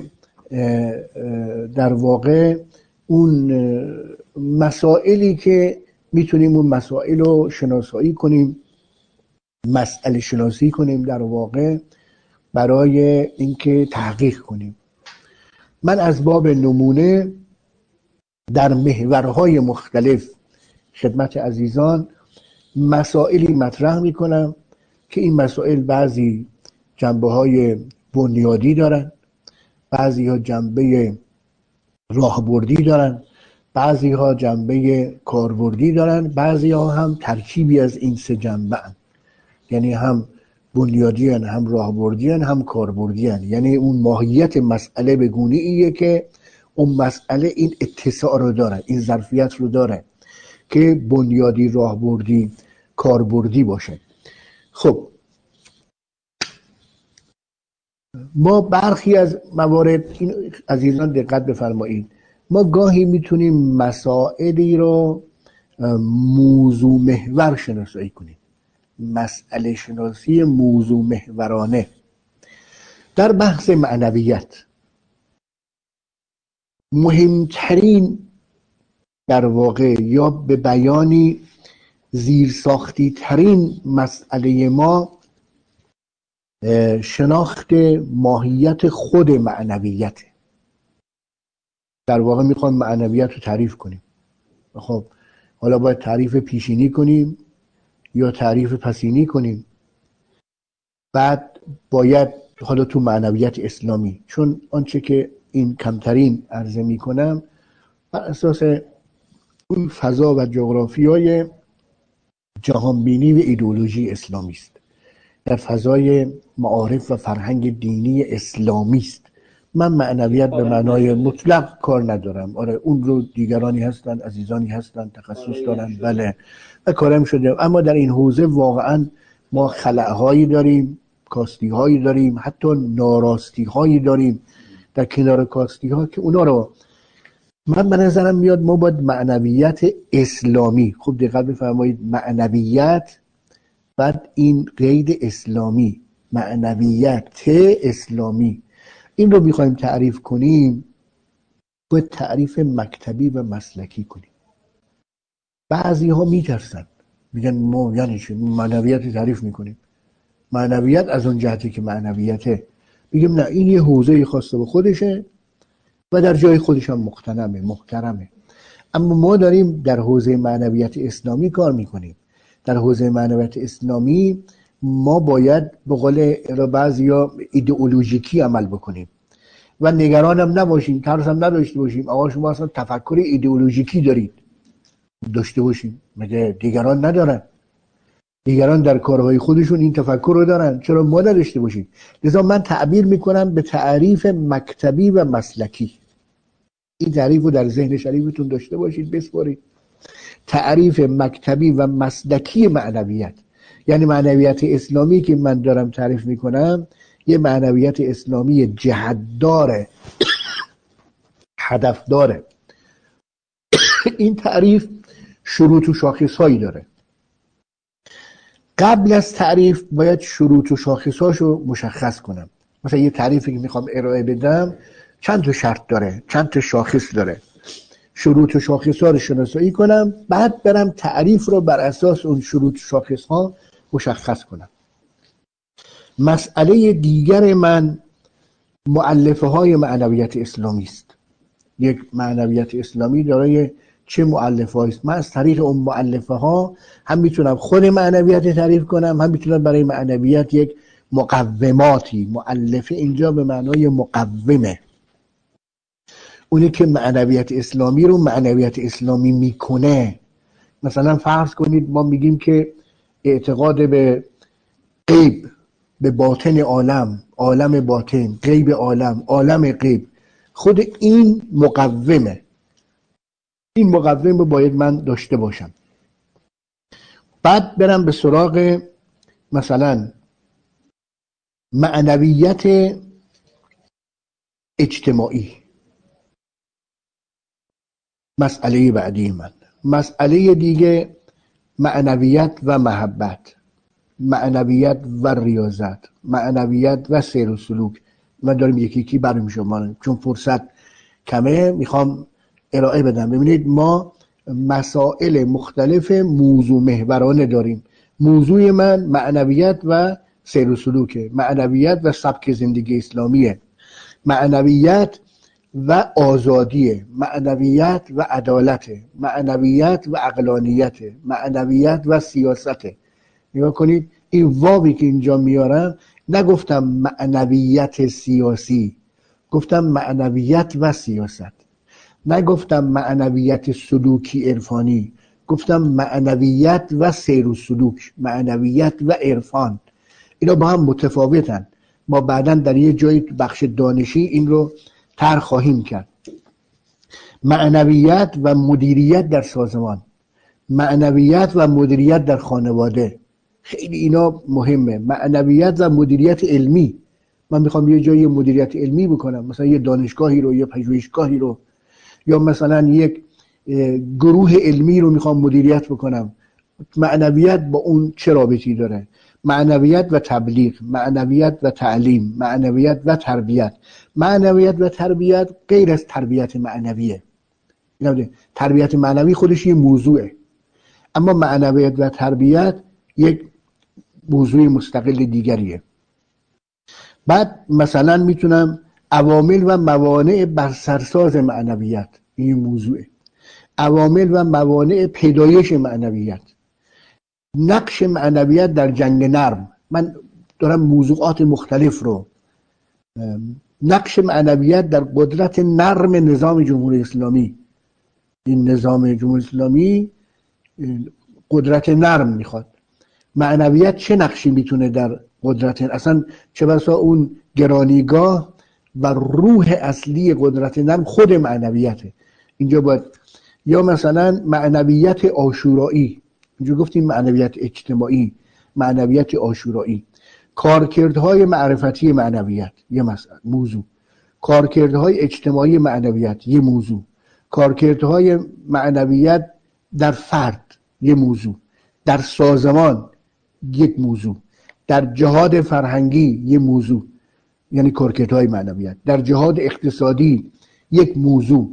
در واقع اون مسائلی که میتونیم اون مسائل رو شناسایی کنیم، مسئله شناسی کنیم در واقع برای اینکه تحقیق کنیم. من از باب نمونه در محورهای مختلف خدمت عزیزان مسائلی مطرح میکنم که این مسائل بعضی جنبه های بنیادی دارن، بعضی ها جنبه راهبردی دارن، بعضی ها جنبه کاربردی دارن، بعضی ها هم ترکیبی از این سه جنبه هن. یعنی هم بنیادی هن، هم راهبردی هن، هم کاربردی هن. یعنی اون ماهیت مسئله به گونه ایه که اون مسئله این اتساع رو داره، این ظرفیت رو داره که بنیادی، راهبردی، کاربردی باشه. خب ما برخی از موارد، این عزیزان دقت بفرمایید، ما گاهی میتونیم مسائلی رو موضوع محور شناسایی کنیم، مسئله شناسی موضوع محورانه. در بحث معنویت مهمترین در واقع یا به بیانی زیرساختی ترین مسئله ما شناخت ماهیت خود معنویت. در واقع میخوام معنویت رو تعریف کنیم. خب حالا باید تعریف پیشینی کنیم یا تعریف پسینی کنیم. بعد باید حالا تو معنویت اسلامی، چون آنچه که این کمترین عرضه میکنم بر اساس اون فضا و جغرافیای جهانبینی و ایدئولوژی اسلامی است، در فضای معارف و فرهنگ دینی اسلامی است. من معنویت به معنای مطلق کار ندارم. آره اون رو دیگرانی هستن، عزیزانی هستن، تخصص دارن، بله و کارم شده. اما در این حوزه واقعا ما خلأهایی داریم، کاستی‌هایی داریم، حتی ناراستی‌هایی داریم در کنار کاستی‌ها که اونا رو من به نظرم میاد ما باید معنویت اسلامی، خوب دقت بفرمایید، معنویت بعد این قید اسلامی، معنویت اسلامی، این رو میخوایم تعریف کنیم باید تعریف مکتبی و مسلکی کنیم. بعضی ها میترسن، میگن ما یعنی چی معنویت تعریف میکنیم، معنویت از اون جهتی که معنویته، میگیم نه این یه حوزه خاصه به خودشه و در جای خودش هم مقتنمه، محترمه. اما ما داریم در حوزه معنویت اسلامی کار میکنیم. در حوزه معنویت اسلامی ما باید به قول بعضیا ایدئولوژیکی عمل بکنیم و نگران هم نباشیم، ترس هم نداشته باشیم. آقا شما اصلا تفکر ایدئولوژیکی دارید، داشته باشیم، مگه دیگران ندارن؟ دیگران در کارهای خودشون این تفکر رو دارن، چرا ما نداشته باشیم؟ لذا من تعبیر میکنم به تعریف مکتبی و مسلکی. این تعریف رو در ذهن شریفتون داشته باشید، بسپارید. تعریف مکتبی و مسلکی معنویت، یعنی معنویت اسلامی که من دارم تعریف میکنم یه معنویت اسلامی جهت داره، هدف داره. این تعریف شروط و شاخصهایی داره. قبل از تعریف باید شروط و شاخصهاشو مشخص کنم. مثلا یه تعریفی که میخوام ارائه بدم چند تا شرط داره، چند تا شاخص داره. شروط و شاخصها رو شناسایی کنم، بعد برم تعریف رو بر اساس اون شروط و شاخصها مشخص کنم. مسئله دیگر من مؤلفه های معنویت اسلامی است. یک معنویت اسلامی دارای چه مؤلفه است. من از طریق اون مؤلفه ها هم میتونم خود معنویت تعریف کنم، هم میتونم برای معنویت یک مقوماتی. مؤلفه اینجا به معنای مقومه، اونی که معنویت اسلامی رو معنویت اسلامی میکنه. مثلا فرض کنید ما میگیم که اعتقاد به غیب، به باطن عالم، عالم باطن، غیب عالم، عالم غیب، خود این مقومه. این مقوم رو باید من داشته باشم. بعد برم به سراغ مثلا معنویت اجتماعی. مسئله بعدی من، مسئله دیگه معنویت و محبت، معنویت و ریاضت، معنویت و سیر و سلوک. من داریم یکی یکی بریم شما، چون فرصت کمه میخوام ارائه بدم. ببینید ما مسائل مختلف موضوع محورانه داریم. موضوع من معنویت و سیر و سلوکه، معنویت و سبک زندگی اسلامیه، معنویت و آزادیه، معنویت و عدالته، معنویت و عقلانیته، معنویت و سیاسته. نگاه کنید این واوی که اینجا میارم، نگفتم معنویت سیاسی، گفتم معنویت و سیاست. نگفتم معنویت سلوکی عرفانی، گفتم معنویت و سیر و سلوک، معنویت و عرفان. اینا با هم متفاوتن. ما بعداً در یه جایی بخش دانشی این رو طرح خواهیم کرد. معنویت و مدیریت در سازمان، معنویت و مدیریت در خانواده، خیلی اینا مهمه. معنویت و مدیریت علمی، من میخوام یه جایی مدیریت علمی بکنم، مثلا یه دانشگاهی رو، یه پژوهشگاهی رو، یا مثلا یک گروه علمی رو میخوام مدیریت بکنم. معنویت با اون چه رابطی داره؟ معنویت و تبلیغ، معنویت و تعلیم، معنویت و تربیت. معنویت و تربیت غیر از تربیت معنویه. تربیت معنوی خودش یه موضوعه، اما معنویت و تربیت یک موضوع مستقل دیگریه. بعد مثلا میتونم عوامل و موانع بسرساز معنویت، این موضوعه. عوامل و موانع پیدایش معنویت، نقش معنویت در جنگ نرم. من دارم موضوعات مختلف رو، نقش معنویت در قدرت نرم نظام جمهوری اسلامی. این نظام جمهوری اسلامی قدرت نرم میخواد. معنویت چه نقشی میتونه در قدرت، اصلا چه بسا اون گرانیگاه و روح اصلی قدرت نرم خود معنویته. اینجا باید، یا مثلا معنویت عاشورایی، اینجا گفتیم معنویت اجتماعی، معنویت عاشورایی. کارکردهای معرفتی معنویت یه مسئله موضوع، کارکردهای اجتماعی معنویت یه موضوع، کارکردهای معنویت در فرد یه موضوع، در سازمان یک موضوع، در جهاد فرهنگی یه موضوع، یعنی کارکردهای معنویت، در جهاد اقتصادی یک موضوع.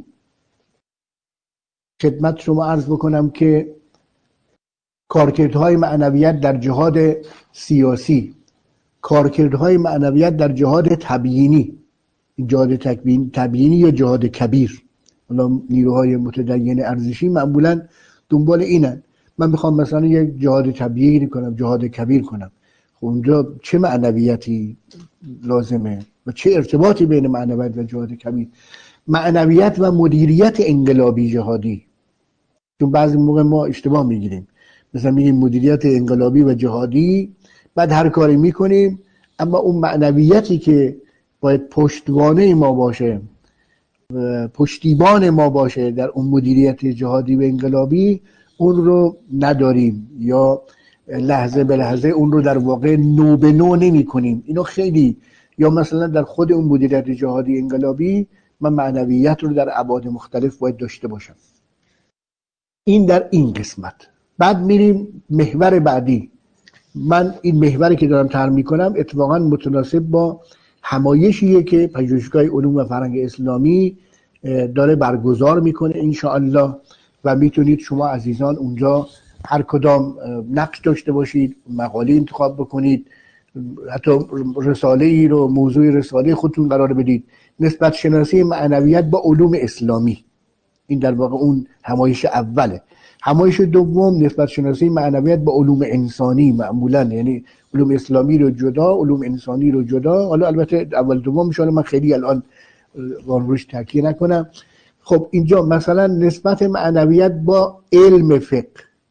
خدمت شما عرض بکنم که کارکردهای معنویت در جهاد سیاسی، کارکردهای معنویت در جهاد تبیینی، جهاد تبیینی یا جهاد کبیر. حالا نیروهای متدین ارزشی معمولا دنبال اینن، من میخوام مثلا یک جهاد تبیینی کنم، جهاد کبیر کنم. خب اونجا چه معنویتی لازمه و چه ارتباطی بین معنویت و جهاد کبیر؟ معنویت و مدیریت انقلابی جهادی، چون بعضی موقع ما اشتباه میگیریم، مثلا میگیم مدیریت انقلابی و جهادی، بعد هر کاری میکنیم، اما اون معنویتی که باید پشتوانه ما باشه، پشتیبان ما باشه در اون مدیریت جهادی و انقلابی، اون رو نداریم، یا لحظه به لحظه اون رو در واقع نو به نو نمی کنیم. اینو خیلی، یا مثلا در خود اون مدیریت جهادی انقلابی من معنویت رو در ابعاد مختلف باید داشته باشم. این در این قسمت. بعد میریم محور بعدی. من این محوری که دارم طرح میکنم اتفاقا متناسب با همایشیه که پژوهشگاه علوم و فرهنگ اسلامی داره برگزار میکنه انشاءالله، و میتونید شما عزیزان اونجا هر کدام نقش داشته باشید، مقاله انتخاب بکنید، حتی رساله ای رو موضوع رساله خودتون قرار بدید، نسبت شناسی معنویت با علوم اسلامی. این در واقع اون همایش اوله. همایش دوم نسبت شناسی معنویت با علوم انسانی معمولا، یعنی علوم اسلامی رو جدا، علوم انسانی رو جدا. حالا البته اول دوم میشه، من خیلی الان روش تاکید نکنم. خب اینجا مثلا نسبت معنویت با علم فقه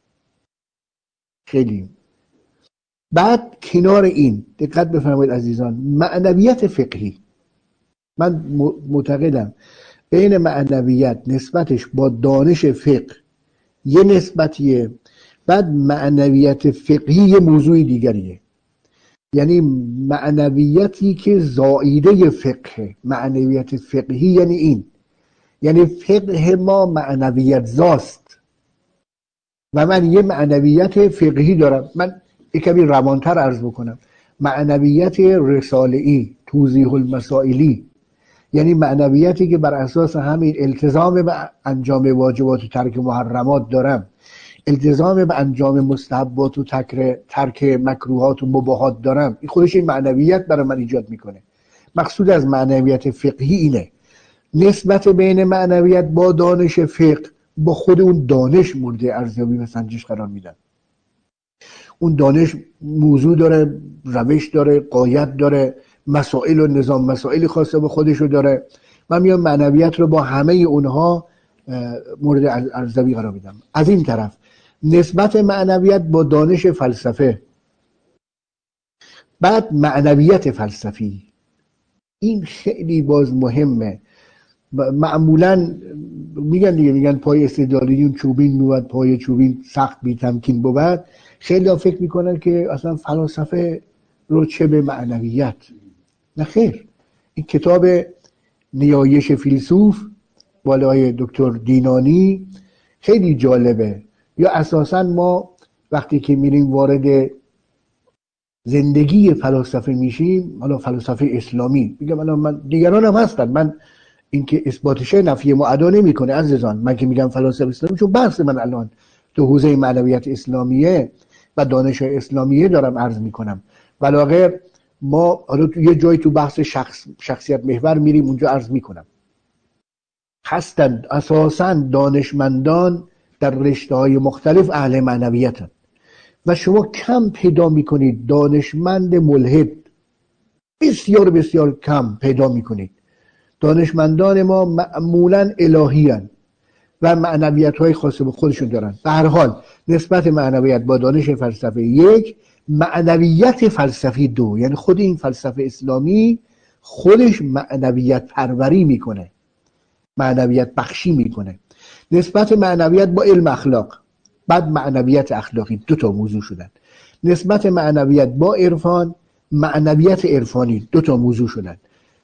خیلی. بعد کنار این دقت بفرمایید عزیزان، معنویت فقهی، من معتقدم بین معنویت نسبتش با دانش فقه یه نسبتیه، بعد معنویت فقهی یه موضوع دیگریه. یعنی معنویتی که زائیده فقه، معنویت فقهی یعنی این، یعنی فقه ما معنویت زاست و من یه معنویت فقهی دارم. من یک کمی روانتر عرض بکنم، معنویت رساله‌ای، توضیح المسائلی، یعنی معنویتی که بر اساس همین التزام به انجام واجبات و ترک محرمات دارم، التزام به انجام مستحبات و ترک مکروهات و مباحات دارم، این خودش این معنویت برای من ایجاد میکنه. مقصود از معنویت فقهی اینه، نسبت بین معنویت با دانش فقه با خود اون دانش مورد ارزیابی و سنجش قرار میدن. اون دانش موضوع داره، روش داره، قایت داره، مسائل و نظام مسائل خاصه به خودشو داره. من میام معنویت رو با همه اونها مورد ارزیابی قرار میدم. از این طرف نسبت معنویت با دانش فلسفه، بعد معنویت فلسفی، این خیلی باز مهمه. معمولا میگن دیگه، میگن پای استدلالیون چوبین بود، پای چوبین سخت بی تمکین بود. خیلی ها فکر میکنن که اصلا فلسفه رو چه به معنویت. نه خیر، این کتاب نیایش فیلسوف بالای دکتر دینانی خیلی جالبه. یا اساسا ما وقتی که میریم وارد زندگی فلسفه میشیم، حالا فلسفه اسلامی، میگم الان من دیگران هم هستن، من اینکه اثباتش نفی معدا نمیکنه عزیزان، من که میگم فلسفه اسلامی چون بحث من الان تو حوزه معنویت اسلامیه و دانش اسلامیه دارم عرض میکنم. ولی ما حالا تو یه جایی تو بحث شخص شخصیت محور میریم، اونجا عرض میکنم هستند اساساً دانشمندان در رشته‌های مختلف اهل معنویتن و شما کم پیدا میکنید دانشمند ملحد، بسیار بسیار کم پیدا میکنید. دانشمندان ما معمولاً الهی هستند و معنویت های خاص به خودشون دارن. به هر حال نسبت معنویت با دانش فلسفه یک، معنویت فلسفی دو، یعنی خود این فلسفه اسلامی خودش معنویت پروری میکنه، معنویت بخشی میکنه. نسبت معنویت با علم اخلاق، بعد معنویت اخلاقی، دو تا موضوع شدن. نسبت معنویت با عرفان، معنویت عرفانی، دو تا موضوع شدن.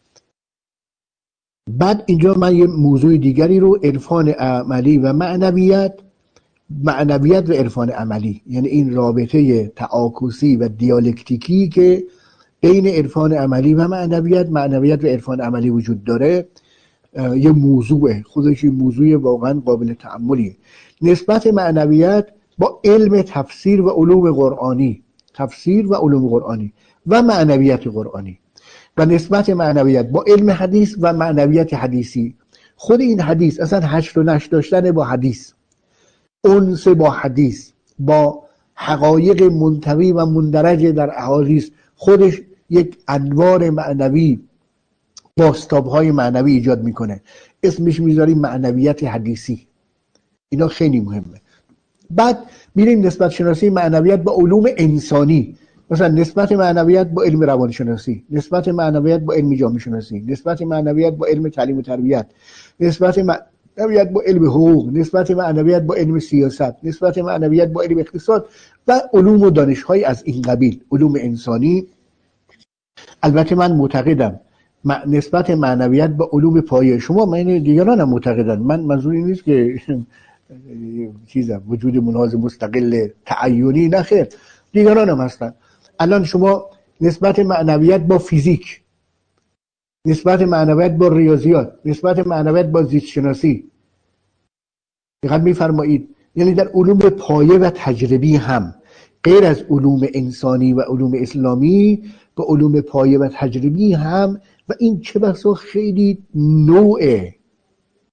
بعد اینجا من یه موضوع دیگری رو، عرفان عملی و معنویت، معنویت و عرفان عملی، یعنی این رابطه تعاکسی و دیالکتیکی که بین عرفان عملی و معنویت، معنویت و عرفان عملی وجود داره، یه موضوع خودش موضوع واقعا قابل تأملیه. نسبت معنویت با علم تفسیر و علوم قرآنی، تفسیر و علوم قرآنی و معنویت قرآنی، و نسبت معنویت با علم حدیث و معنویت حدیثی. خود این حدیث اصلا هشت و نشت داشتن با حدیث، انس با حدیث، با حقایق منطوی و مندرج در احادیث، خودش یک انوار معنوی، بازتاب‌های معنوی ایجاد میکنه. اسمش میذاریم معنویت حدیثی. اینا خیلی مهمه. بعد میریم نسبت شناسی معنویت با علوم انسانی، مثلا نسبت معنویت با علم روانشناسی، نسبت معنویت با علم جامعه شناسی، نسبت معنویت با علم تعلیم و تربیت، نسبت معنویت با علم حقوق، نسبت معنویت با علم سیاست، نسبت معنویت با علم اقتصاد و علوم و دانش‌های از این قبیل، علوم انسانی. البته من معتقدم نسبت معنویت با علوم پایه، شما من دیگران هم معتقدن، من منظوری نیست که چیزم وجود مناظر مستقل تعینی، نه خیر، دیگران هم هستن. الان شما نسبت معنویت با فیزیک، نسبت معنویت با ریاضیات، نسبت معنویت با زیست شناسی، دقت می‌فرمایید، یعنی در علوم پایه و تجربی هم، غیر از علوم انسانی و علوم اسلامی، با علوم پایه و تجربی هم، و این چه بسا خیلی نوع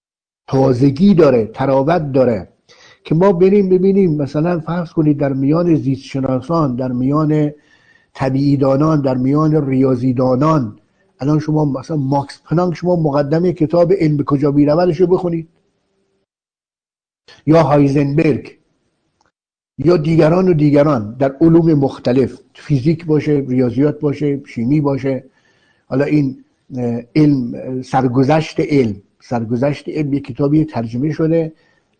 تازگی داره، تراوت داره، که ما بریم ببینیم مثلا فرض کنید در میان زیست شناسان، در میان طبیعی دانان، در میان ریاضی دانان، الان شما مثلا ماکس پلانک شما مقدمه کتاب علم به کجا میرودش رو بخونید، یا هایزنبرگ یا دیگران و دیگران در علوم مختلف، فیزیک باشه، ریاضیات باشه، شیمی باشه. حالا این علم، سرگذشت علم سرگذشت علم یک کتابی ترجمه شده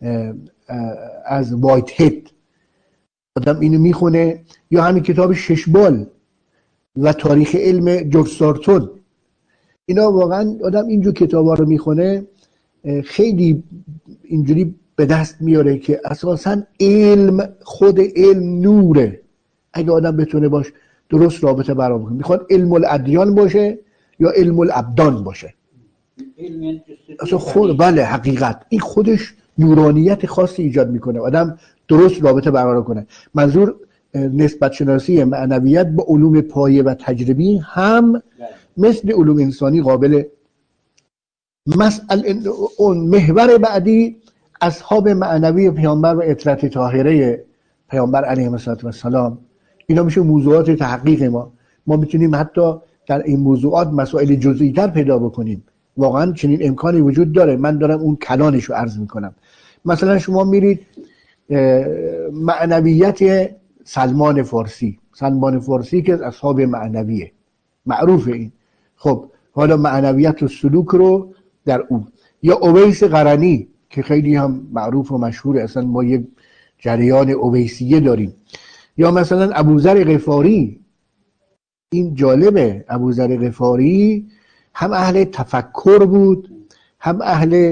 از وایت هید، آدم اینو میخونه، یا همین کتاب ششبال و تاریخ علم جورج سارتون. اینا واقعا آدم اینجور کتابا رو میخونه خیلی اینجوری به دست میاره که اساسا علم، خود علم نوره. اگه آدم بتونه باش درست رابطه برقرار کنه، میخواد علم الادیان باشه یا علم الابدان باشه، اصلا خود بله حقیقت این خودش نورانیت خاصی ایجاد میکنه، آدم درست رابطه برقرار کنه. منظور نسبت شناسی معنویت با علوم پایه و تجربی هم مثل علوم انسانی قابل. مسئله اون محور بعدی اصحاب معنوی پیامبر و عترت طاهره پیامبر علیه السلام. اینا میشه موضوعات تحقیق ما. ما میتونیم حتی در این موضوعات مسائل جزئی تر پیدا بکنیم. واقعا چنین امکانی وجود داره. من دارم اون کلانش رو عرض میکنم. مثلا شما میرید معنویت سلمان فارسی سلمان فارسی که از اصحاب معنویه، معروفه این. خب حالا معنویت و سلوک رو در اون، یا اویس قرنی که خیلی هم معروف و مشهوره، اصلا ما یک جریان اویسیه داریم. یا مثلا ابوذر غفاری، این جالبه، ابوذر غفاری هم اهل تفکر بود، هم اهل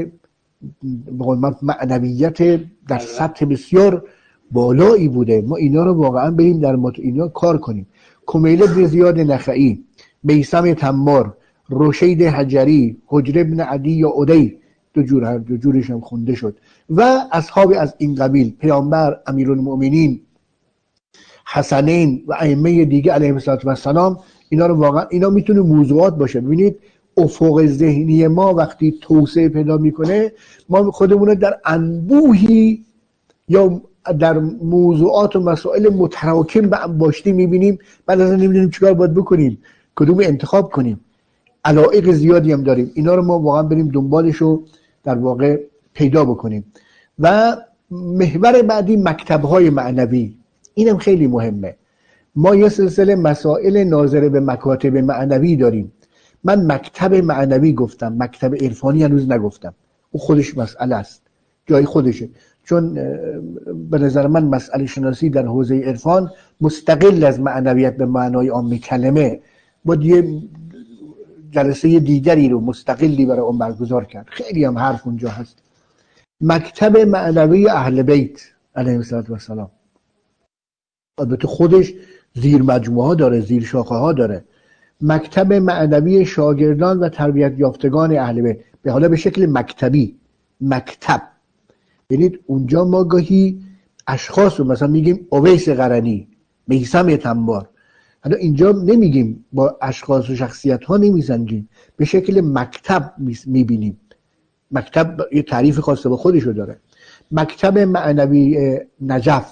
معنویت در سطح بسیار بالایی بوده. ما اینا رو واقعا بریم در مت... اینا کار کنیم. کمیل بن زیاد نخعی، میثم تمار، رشید حجری، حجر بن عدی یا عدی، دو جور هر دو جورش هم خونده شد، و اصحاب از این قبیل، پیامبر، امیرالمؤمنین، حسنین و ائمه دیگه علیهم السلام. اینا رو واقعا اینا میتونه موضوعات باشه. ببینید افق ذهنی ما وقتی توسعه پیدا میکنه، ما خودمون رو در انبوهی یا در موضوعات و مسائل متراکم به انباشتی میبینیم، بعد از نمیدونیم چیکار باید بکنیم، کدوم انتخاب کنیم. علایق زیادی هم داریم. اینا رو ما واقعا بریم دنبالش رو در واقع پیدا بکنیم. و محور بعدی مکتب‌های معنوی، اینم خیلی مهمه. ما یه سلسله مسائل ناظر به مکاتب معنوی داریم. من مکتب معنوی گفتم، مکتب عرفانی هنوز نگفتم. او خودش مسئله است، جای خودشه. چون به نظر من مسئله شناسی در حوزه عرفان مستقل از معنویت به معنای عام کلمه، باید یه جلسه دیگری رو مستقلی برای اون برگزار کرد. خیلی هم حرف اونجا هست. مکتب معنوی اهل بیت علیهم السلام، البته خودش زیر مجموعه ها داره، زیر شاخه ها داره. مکتب معنوی شاگردان و تربیت یافتگان اهل بیت، به حالا به شکل مکتبی، مکتب. ببینید اونجا ما گاهی اشخاص رو مثلا میگیم اویس قرنی، میثم تمار، حالا اینجا نمیگیم، با اشخاص و شخصیت ها نمیسنجیم، به شکل مکتب میبینیم. مکتب یه تعریف خاصه به خودشو داره. مکتب معنوی نجف،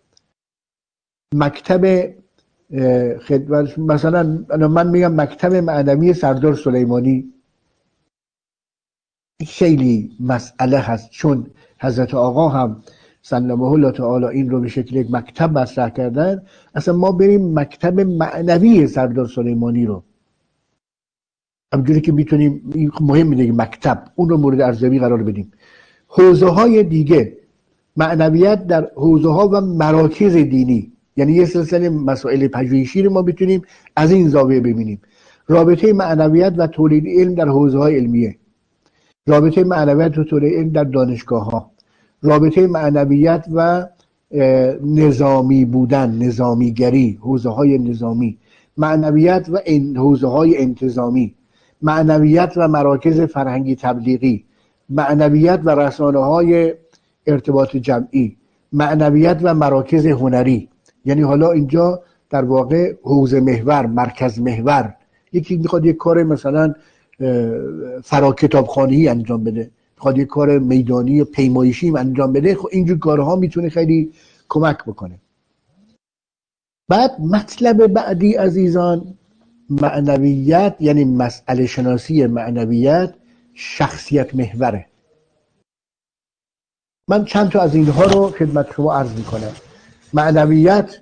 مکتب خدمت، مثلا من میگم مکتب معنوی سردار سلیمانی، خیلی مسئله هست، چون حضرت آقا هم سلمه الله تعالی این رو به شکل یک مکتب مطرح کردن. اصلا ما بریم مکتب معنوی سردار سلیمانی رو، همجوری که میتونیم، مهم میده مکتب، اون رو مورد ارزیابی قرار بدیم. حوزه های دیگه، معنویت در حوزه ها و مراکز دینی، یعنی یه سلسله مسائل پژوهشی رو ما بتونیم از این زاویه ببینیم. رابطه معنویت و تولید علم در حوزه های علمیه، رابطه معنویت و تولید علم در دانشگاه ها، رابطه معنویت و نظامی بودن، نظامیگری، حوزه های نظامی، معنویت و حوزه های انتظامی، معنویت و مراکز فرهنگی تبلیغی، معنویت و رسانه های ارتباط جمعی، معنویت و مراکز هنری. یعنی حالا اینجا در واقع حوزه محور، مرکز محور. یکی میخواد یک کار مثلا فرا کتابخانه‌ای انجام بده، خواهد یک کار میدانی پیمایشی انجام بده، خب اینجور کارها میتونه خیلی کمک بکنه. بعد مطلب بعدی عزیزان، معنویت یعنی مسئله شناسی معنویت شخصیت محوره. من چند تا از اینها رو خدمت شما عرض میکنم. معنویت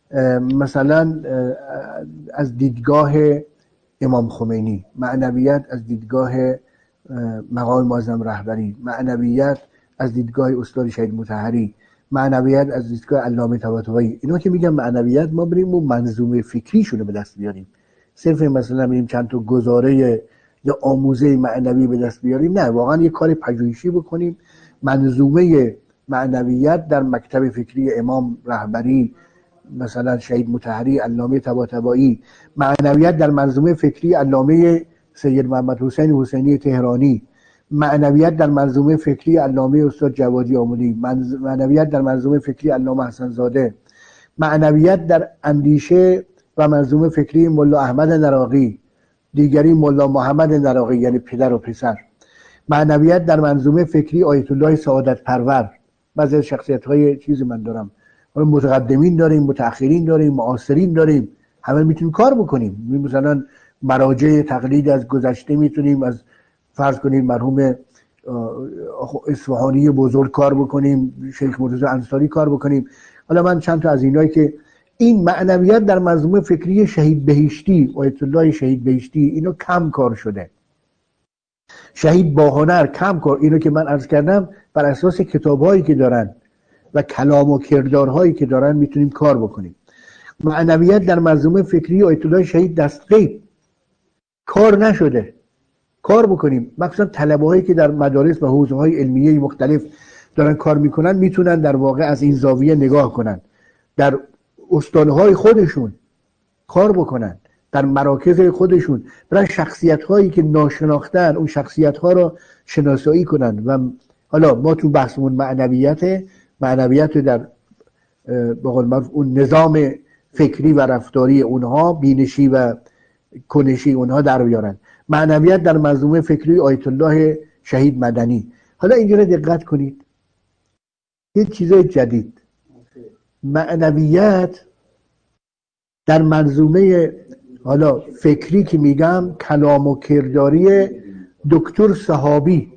مثلا از دیدگاه امام خمینی، معنویت از دیدگاه مقام معظم رهبری، معنویت از دیدگاه استاد شهید مطهری، معنویت از دیدگاه علامه طباطبایی. اینا که میگم معنویت، ما بریم اون منظومه فکریشون رو به دست بیاریم، صرف مثلا بریم چند تا گزاره یا آموزه معنوی به دست بیاریم، نه، واقعا یه کار پژوهشی بکنیم. منظومه معنویت در مکتب فکری امام رهبری، مثلا شهید مطهری، علامه طباطبایی، معنویت در منظومه فکری علامه سید محمد حسین حسینی تهرانی، معنویت در منظومه فکری علامه استاد جوادی آملی، معنویت در منظومه فکری علامه حسن زاده، معنویت در اندیشه و منظومه فکری ملا احمد نراقی، دیگری ملا محمد نراقی یعنی پدر و پسر، معنویت در منظومه فکری آیت الله سعادت پرور. بعضی از شخصیت‌های چیزی من دارم، حالا متقدمین داریم، متأخرین داریم، معاصرین داریم، همه میتونیم کار بکنیم. مثلا مراجع تقلید از گذشته میتونیم از فرض کنیم مرحوم اصفهانی بزرگ کار بکنیم، شیخ مرتضی انصاری کار بکنیم. حالا من چند تا از اینایی که این معنویت در منظومه فکری شهید بهشتی، آیت الله شهید بهشتی، اینو کم کار شده. شهید باهنر کم کار، اینو که من عرض کردم بر اساس کتاب‌هایی که دارن و کلام و کردارهایی که دارن میتونیم کار بکنیم. معنویت در منظومه فکری آیت الله شهید دستقیب کار نشده، کار بکنیم. مثلا طلبه‌هایی که در مدارس و حوزه‌های علمیه مختلف دارن کار میکنن میتونن در واقع از این زاویه نگاه کنن، در استانهای خودشون کار بکنن، در مراکز خودشون برای شخصیت‌هایی که ناشناختن اون شخصیت‌ها رو شناسایی کنن. و حالا ما تو بحثمون معنویت معنویت در به قول معروف اون نظام فکری و رفتاری اونها، بینشی و کنشی اونها در بیارن. معنویت در منظومه فکری آیت الله شهید مدنی. حالا اینجا دقت کنید، یه چیزای جدید، معنویت در منظومه حالا فکری که میگم کلام و کرداری دکتر صحابی،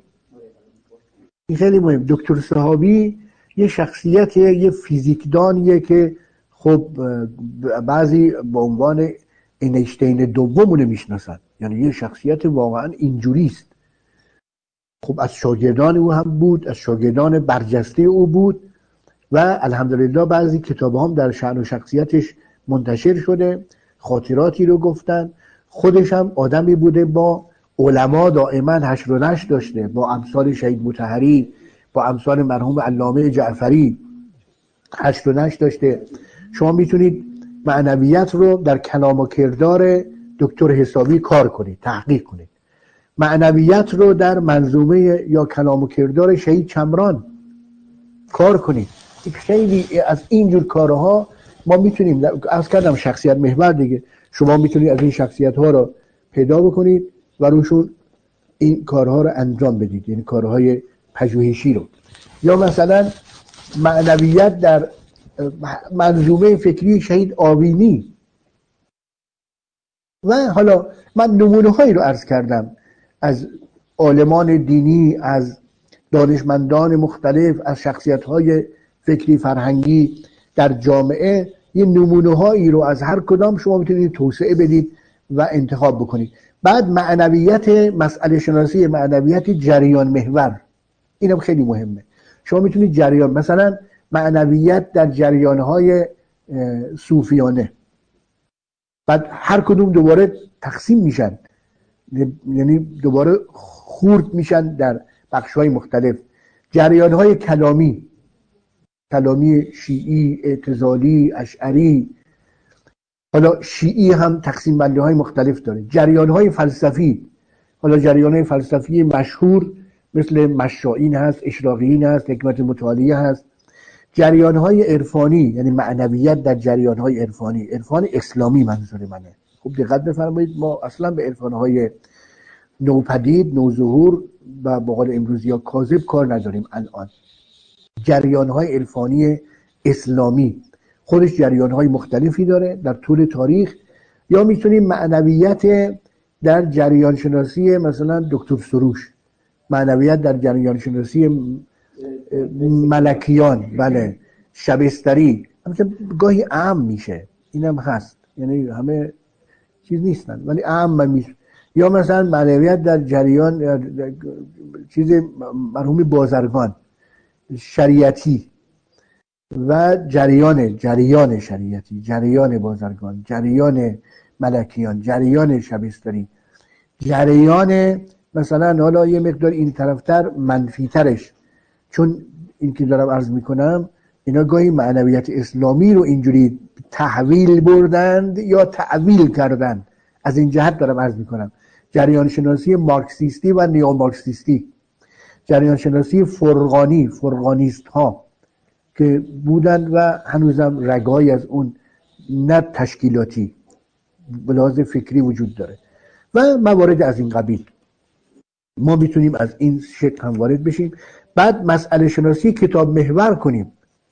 این خیلی مهم. دکتر صحابی یه شخصیت، یه فیزیکدانیه که خب بعضی با عنوان اینشتین دومونه میشناسن، یعنی یه شخصیت واقعا اینجوریست. خب از شاگردان او هم بود، از شاگردان برجسته او بود و الحمدلله بعضی کتاب هم در شأن و شخصیتش منتشر شده، خاطراتی رو گفتن. خودش هم آدمی بوده با علما دائما حشر و نشر داشته، با امثال شهید مطهری، با امثال مرحوم علامه جعفری حشر و نشر داشته. شما میتونید معنویت رو در کلام و کردار دکتر حسابی کار کنید، تحقیق کنید. معنویت رو در منظومه یا کلام و کردار شهید چمران کار کنید. خیلی از اینجور کارها ما میتونیم، از کردم شخصیت محور دیگه، شما میتونید از این شخصیت ها رو پیدا بکنید و روشون این کارها رو انجام بدید، یعنی کارهای پژوهشی رو. یا مثلا معنویت در منظومه فکری شهید آوینی. و حالا من نمونه هایی رو عرض کردم از عالمان دینی، از دانشمندان مختلف، از شخصیت های فکری فرهنگی در جامعه. یه نمونه هایی رو از هر کدام شما میتونید توسعه بدید و انتخاب بکنید. بعد معنویت، مسئله شناسی معنویت جریان محور، اینم خیلی مهمه. شما میتونید جریان، مثلا معنویت در جریان های صوفیانه، بعد هر کدوم دوباره تقسیم میشن، یعنی دوباره خورد میشن در بخش های مختلف. جریان های کلامی، کلامی شیعی، اعتزالی، اشعری، حالا شیعی هم تقسیم بندی های مختلف داره. جریان های فلسفی، حالا جریان های فلسفی مشهور مثل مشائین هست، اشراقیین هست، حکمت مطالعه هست. جریان های عرفانی، یعنی معنویت در جریان های عرفانی، عرفان اسلامی منظور منه. خوب دقت بفرمایید، ما اصلا به عرفان های نوپدید، نوظهور و به قول امروزی ها کاذب کار نداریم. الان جریان های عرفانی اسلامی خودش جریان های مختلفی داره در طول تاریخ، یا میتونیم معنویت در جریان شناسی مثلا دکتر سروش، معنویت در جریان شناسی ملکیان، بله، شبستری، مثلا گاهی عام میشه، اینم هست، یعنی همه چیز نیستن ولی عام میشه. یا مثلا معنویت در جریان در چیز مرحوم بازرگان، شریعتی و جریان جریان شریعتی، جریان بازرگان، جریان ملکیان، جریان شبستری، جریان مثلا حالا یه مقدار این طرفتر منفی ترش، چون این که دارم عرض میکنم اینا گاهی معنویت اسلامی رو اینجوری تحویل بردند یا تعویل کردند. از این جهت دارم عرض میکنم جریان شناسی مارکسیستی و نیو مارکسیستی، جریان شناسی فرقانی، فرقانیست ها که بودند و هنوزم رگایی از اون نه تشکیلاتی به لحاظ فکری وجود داره و موارد از این قبیل. ما میتونیم از این شکل هم وارد بشیم. بعد مسئله شناسی کتاب محور کنیم.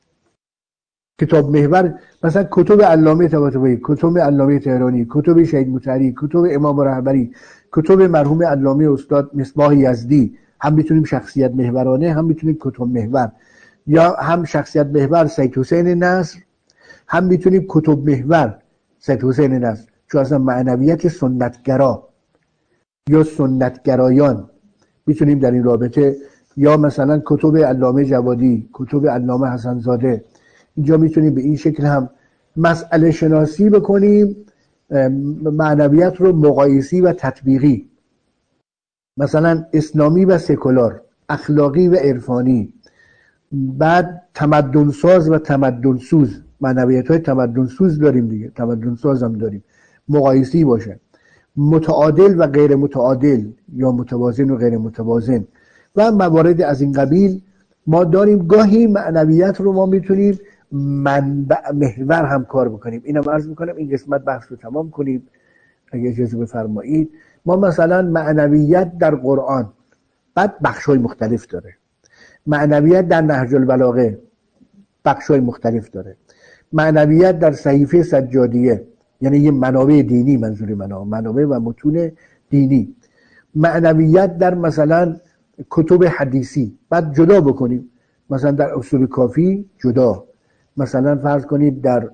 کتاب محور مثلا کتب علامه طباطبایی، کتب علامه تهرانی، کتب شهید مطهری، کتب امام رهبری، کتب مرحوم علامه استاد مصباح یزدی، هم میتونیم شخصیت محورانه، هم میتونیم کتب محور، یا هم شخصیت محور سید حسین نصر، هم میتونیم کتب محور سید حسین نصر، چون اصلا معنویت سنتگرا یا سنتگرایان میتونیم در این رابطه، یا مثلا کتب علامه جوادی، کتب علامه حسن زاده، اینجا میتونیم به این شکل هم مسئله شناسی بکنیم، معنویت رو مقایسی و تطبیقی، مثلا اسلامی و سکولار، اخلاقی و عرفانی، بعد تمدن ساز و تمدن سوز، معنویت های تمدن سوز داریم دیگه، تمدن ساز هم داریم، مقایسی باشه، متعادل و غیر متعادل یا متوازن و غیر متوازن و موارد از این قبیل ما داریم. گاهی معنویت رو ما میتونیم منبع محور هم کار بکنیم. اینم عرض میکنم این قسمت بحث رو تمام کنیم اگه اجازه بفرمایید. ما مثلا معنویت در قرآن بعد بخش‌های مختلف داره، معنویت در نهج البلاغه بخش‌های مختلف داره، معنویت در صحیفه سجادیه یعنی یه منابع دینی، منظور منابع منابع و متون دینی، معنویت در مثلا کتب حدیثی بعد جدا بکنیم، مثلا در اصول کافی جدا، مثلا فرض کنید در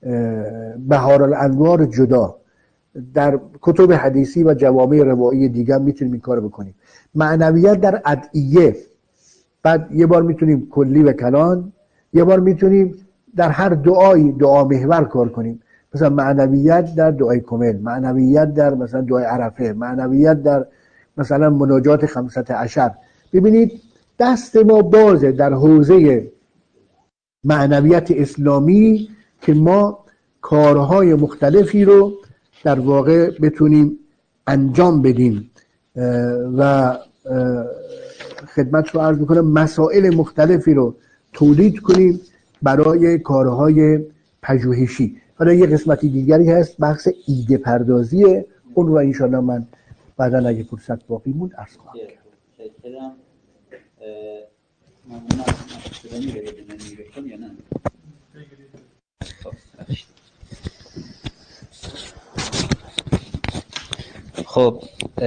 بهار الانوار جدا، در کتب حدیثی و جوامع روایی دیگر میتونیم این کار بکنیم. معنویت در ادعیه، بعد یه بار میتونیم کلی و کلان، یه بار میتونیم در هر دعای دعا محور کار کنیم، مثلا معنویت در دعای کمل، معنویت در مثلا دعای عرفه، معنویت در مثلا مناجات خمسة عشر. ببینید دست ما بازه در حوزه معنویت اسلامی که ما کارهای مختلفی رو در واقع بتونیم انجام بدیم و خدمت رو عرض میکنم مسائل مختلفی رو تولید کنیم برای کارهای پژوهشی. حالا یه قسمتی دیگری هست بحث ایده پردازیه، اون رو انشاءالله من بعدا اگه فرصت باقی موند عرض خواهم کرد. خب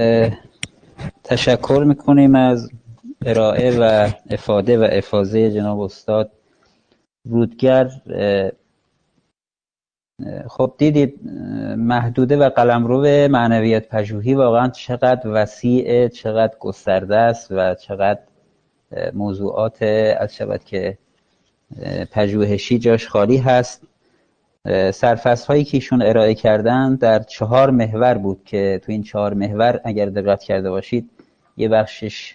تشکر میکنیم از ارائه و افاده و افاضه جناب استاد رودگر. خب دیدید محدوده و قلمرو معنویت پژوهی واقعا چقدر وسیع، چقدر گسترده است و چقدر موضوعات از شود که پژوهشی جاش خالی هست. سرفصل هایی که ایشون ارائه کردن در چهار محور بود که تو این چهار محور اگر دقت کرده باشید یه بخشش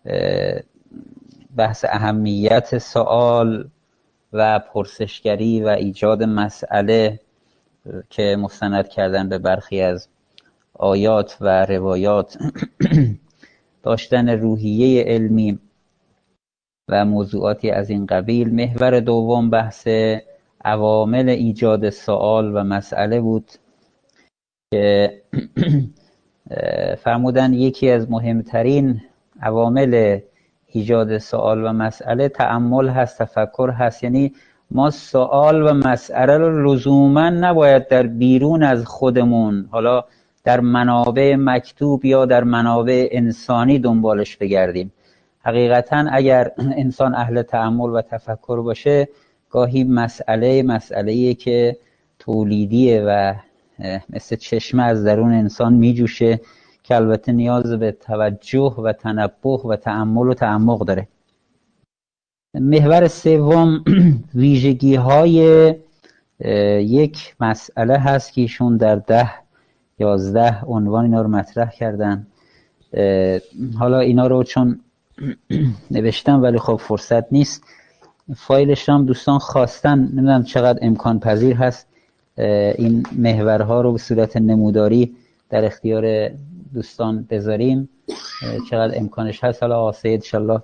بحث اهمیت سوال و پرسشگری و ایجاد مسئله که مستند کردن به برخی از آیات و روایات، داشتن روحیه علمی و موضوعاتی از این قبیل. محور دوم بحث عوامل ایجاد سوال و مسئله بود که فرمودن یکی از مهمترین عوامل ایجاد سوال و مسئله تأمل هست، تفکر هست. یعنی ما سوال و مسئله رو لزوما نباید در بیرون از خودمون، حالا در منابع مکتوب یا در منابع انسانی دنبالش بگردیم. حقیقتا اگر انسان اهل تأمل و تفکر باشه، گاهی مسئله مسئله‌ایه که تولیدیه و مثل چشمه از درون انسان میجوشه که البته نیاز به توجه و تنبه و تأمل و تعمق داره. محور سوم ویژگی های یک مسئله هست که ایشون در ده یازده عنوان اینا رو مطرح کردن. حالا اینا رو چون نوشتم ولی خب فرصت نیست، فایلش هم دوستان خواستن، نمیدونم چقدر امکان پذیر هست این محورها رو به صورت نموداری در اختیار دوستان بذاریم، چقدر امکانش هست. حالا آقا سید انشالله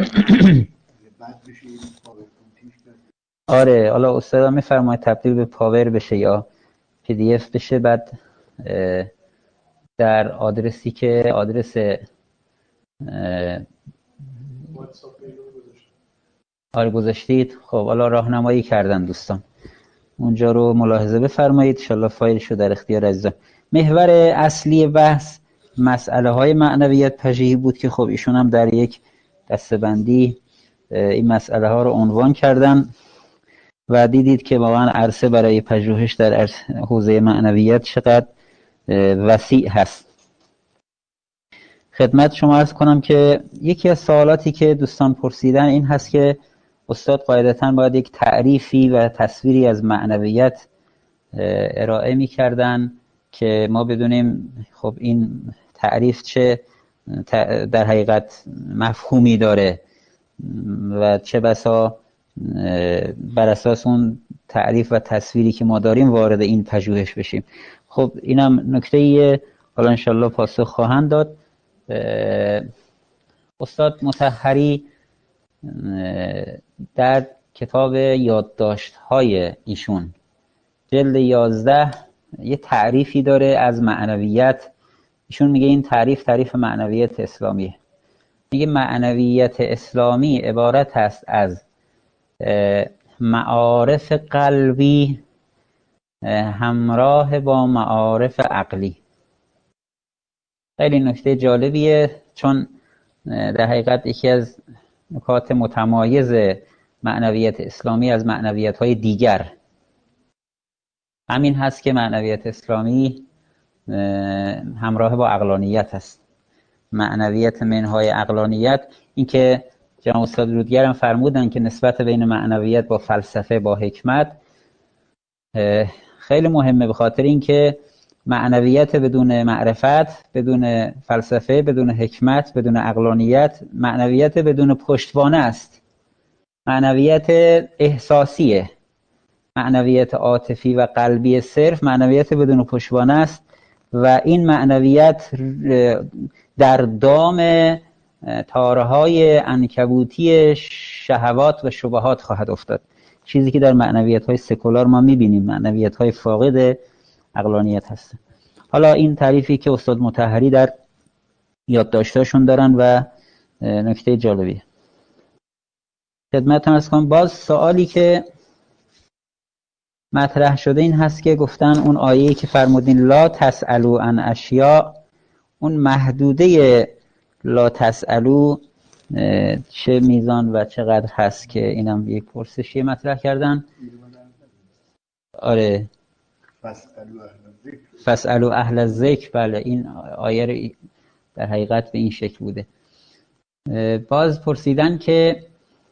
آره حالا استاد میفرماید تبدیل به پاور بشه یا پی دی اف بشه، بعد در آدرسی که آدرس آره گذاشتید، خب حالا راهنمایی کردن دوستان، اونجا رو ملاحظه بفرمایید. انشالله فایلشو در اختیار عزیزان. محور اصلی بحث مسئله های معنویت پژوهی بود که خب ایشون هم در یک دسته‌بندی این مسئله ها رو عنوان کردن و دیدید که واقعا عرصه برای پژوهش در حوزه معنویت چقدر وسیع هست. خدمت شما عرض کنم که یکی از سوالاتی که دوستان پرسیدن این هست که استاد قاعدتاً باید یک تعریفی و تصویری از معنویت ارائه می کردن که ما بدونیم خب این تعریف چه در حقیقت مفهومی داره و چه بسا بر اساس اون تعریف و تصویری که ما داریم وارد این پژوهش بشیم. خب اینم نکته‌ایه، حالا انشالله پاسخ خواهند داد. استاد مطهری در کتاب یادداشت‌های ایشون جلد یازده یه تعریفی داره از معنویت. ایشون میگه این تعریف تعریف معنویت اسلامیه. میگه معنویت اسلامی عبارت است از معارف قلبی همراه با معارف عقلی. خیلی نکته جالبیه، چون در حقیقت یکی از نکات متمایز معنویت اسلامی از معنویت‌های دیگر همین هست که معنویت اسلامی همراه با عقلانیت است. معنویت منهای عقلانیت، این که جناب استاد رودگر هم فرمودن که نسبت بین معنویت با فلسفه با حکمت خیلی مهمه، به خاطر اینکه معنویت بدون معرفت، بدون فلسفه، بدون حکمت، بدون عقلانیت، معنویت بدون پشتوانه است. معنویت احساسیه، معنویت عاطفی و قلبی صرف معنویت بدون پشتوانه است و این معنویت در دام تارهای عنکبوتی شهوات و شبهات خواهد افتاد، چیزی که در معنویت‌های سکولار ما می‌بینیم، معنویت‌های فاقد عقلانیت هست. حالا این تعریفی که استاد مطهری در یادداشتاشون دارن و نکته جالبیه. خدمتتون عرض کنم باز سوالی که مطرح شده این هست که گفتن اون آیه‌ای که فرمودین لا تسألوا عن اشیاء، اون محدوده لا تسألوا چه میزان و چقدر هست که اینم یک پرسشی مطرح کردن. آره فاسألوا اهل الذکر، بله این آیه در حقیقت به این شکل بوده. باز پرسیدن که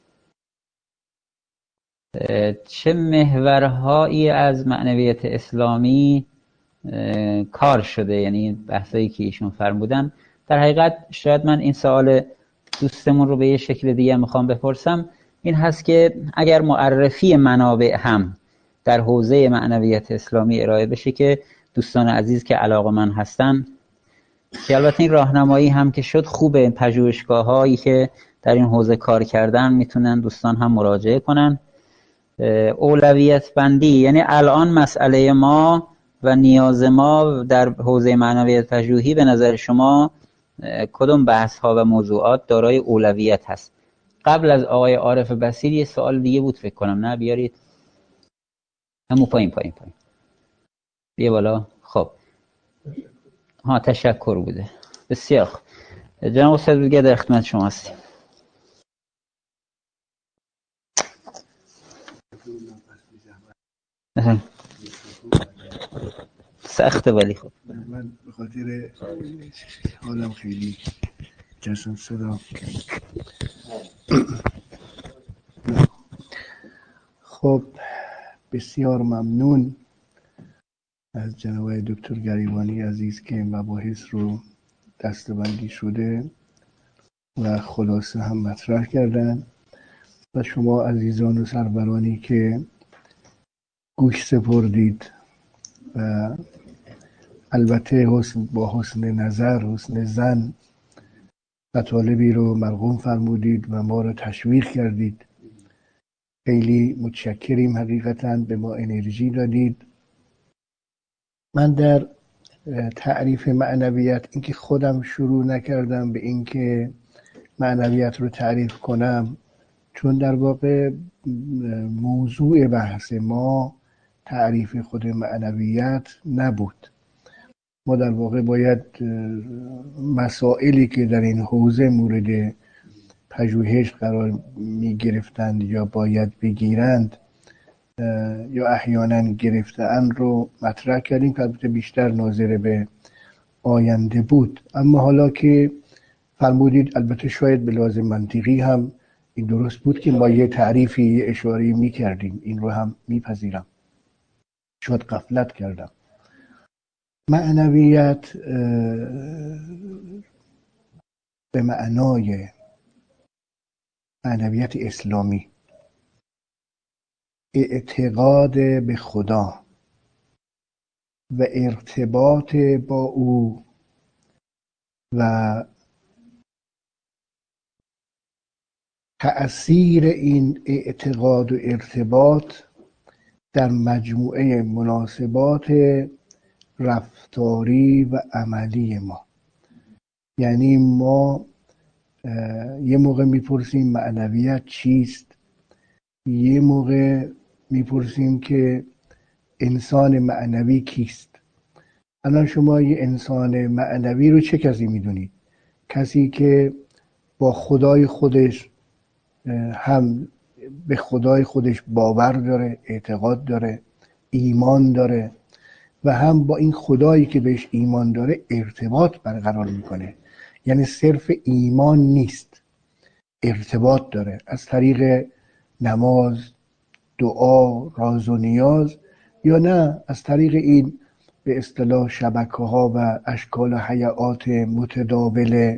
چه محورهایی از معنویت اسلامی کار شده، یعنی بحثایی که ایشون فرمودن. در حقیقت شاید من این سوال دوستمون رو به یه شکل دیگه میخوام بپرسم، این هست که اگر معرفی منابع هم در حوزه معنویت اسلامی ارائه بشه که دوستان عزیز که علاقه‌مند هستن، که البته این راهنمایی هم که شد خوبه، پژوهشگاه‌هایی که در این حوزه کار کردن میتونن دوستان هم مراجعه کنن. اولویت بندی، یعنی الان مسئله ما و نیاز ما در حوزه معنویت پژوهی به نظر شما کدوم بحث ها و موضوعات دارای اولویت هست؟ قبل از آقای عارف بصیر یه سوال دیگه بود فکر کنم، نه بیارید همون پایین پایین پایین بیا بالا. خب ها تشکر بوده. بسیار خوب جناب استاد دیگه در خدمت شما هستیم. سخته ولی خب من به خاطر حالم خیلی جسم صدا. خب بسیار ممنون از جناب دکتر گریبانی عزیز که مباحث رو دسته‌بندی شده و خلاصه هم مطرح کردن و شما عزیزان و سرورانی که گوش سپردید و البته حسن با حسن نظر حسن ظن مطالبی رو مرغوم فرمودید و ما رو تشویق کردید. خیلی متشکریم، حقیقتاً به ما انرژی دادید. من در تعریف معنویت، اینکه خودم شروع نکردم به اینکه معنویت رو تعریف کنم، چون در واقع موضوع بحث ما تعریف خود معنویت نبود. ما در واقع باید مسائلی که در این حوزه مورد پژوهش قرار می گرفتند یا باید بگیرند یا احیانا گرفته‌اند رو مطرح کردیم که البته بیشتر ناظر به آینده بود. اما حالا که فرمودید، البته شاید به لحاظ منطقی هم این درست بود که ما یه تعریفی یه اشاره‌ای می کردیم، این رو هم میپذیرم. شاید غفلت کردم. معنویت به معنای معنویت اسلامی اعتقاد به خدا و ارتباط با او و تأثیر این اعتقاد و ارتباط در مجموعه مناسبات رفتاری و عملی ما. یعنی ما یه موقع میپرسیم معنویت چیست، یه موقع میپرسیم که انسان معنوی کیست. الان شما یه انسان معنوی رو چه کسی میدونید؟ کسی که با خدای خودش هم به خدای خودش باور داره، اعتقاد داره، ایمان داره و هم با این خدایی که بهش ایمان داره ارتباط برقرار میکنه. یعنی صرف ایمان نیست، ارتباط داره از طریق نماز، دعا، راز و نیاز، یا نه از طریق این به اصطلاح شبکه‌ها و اشکال و هیئات متداول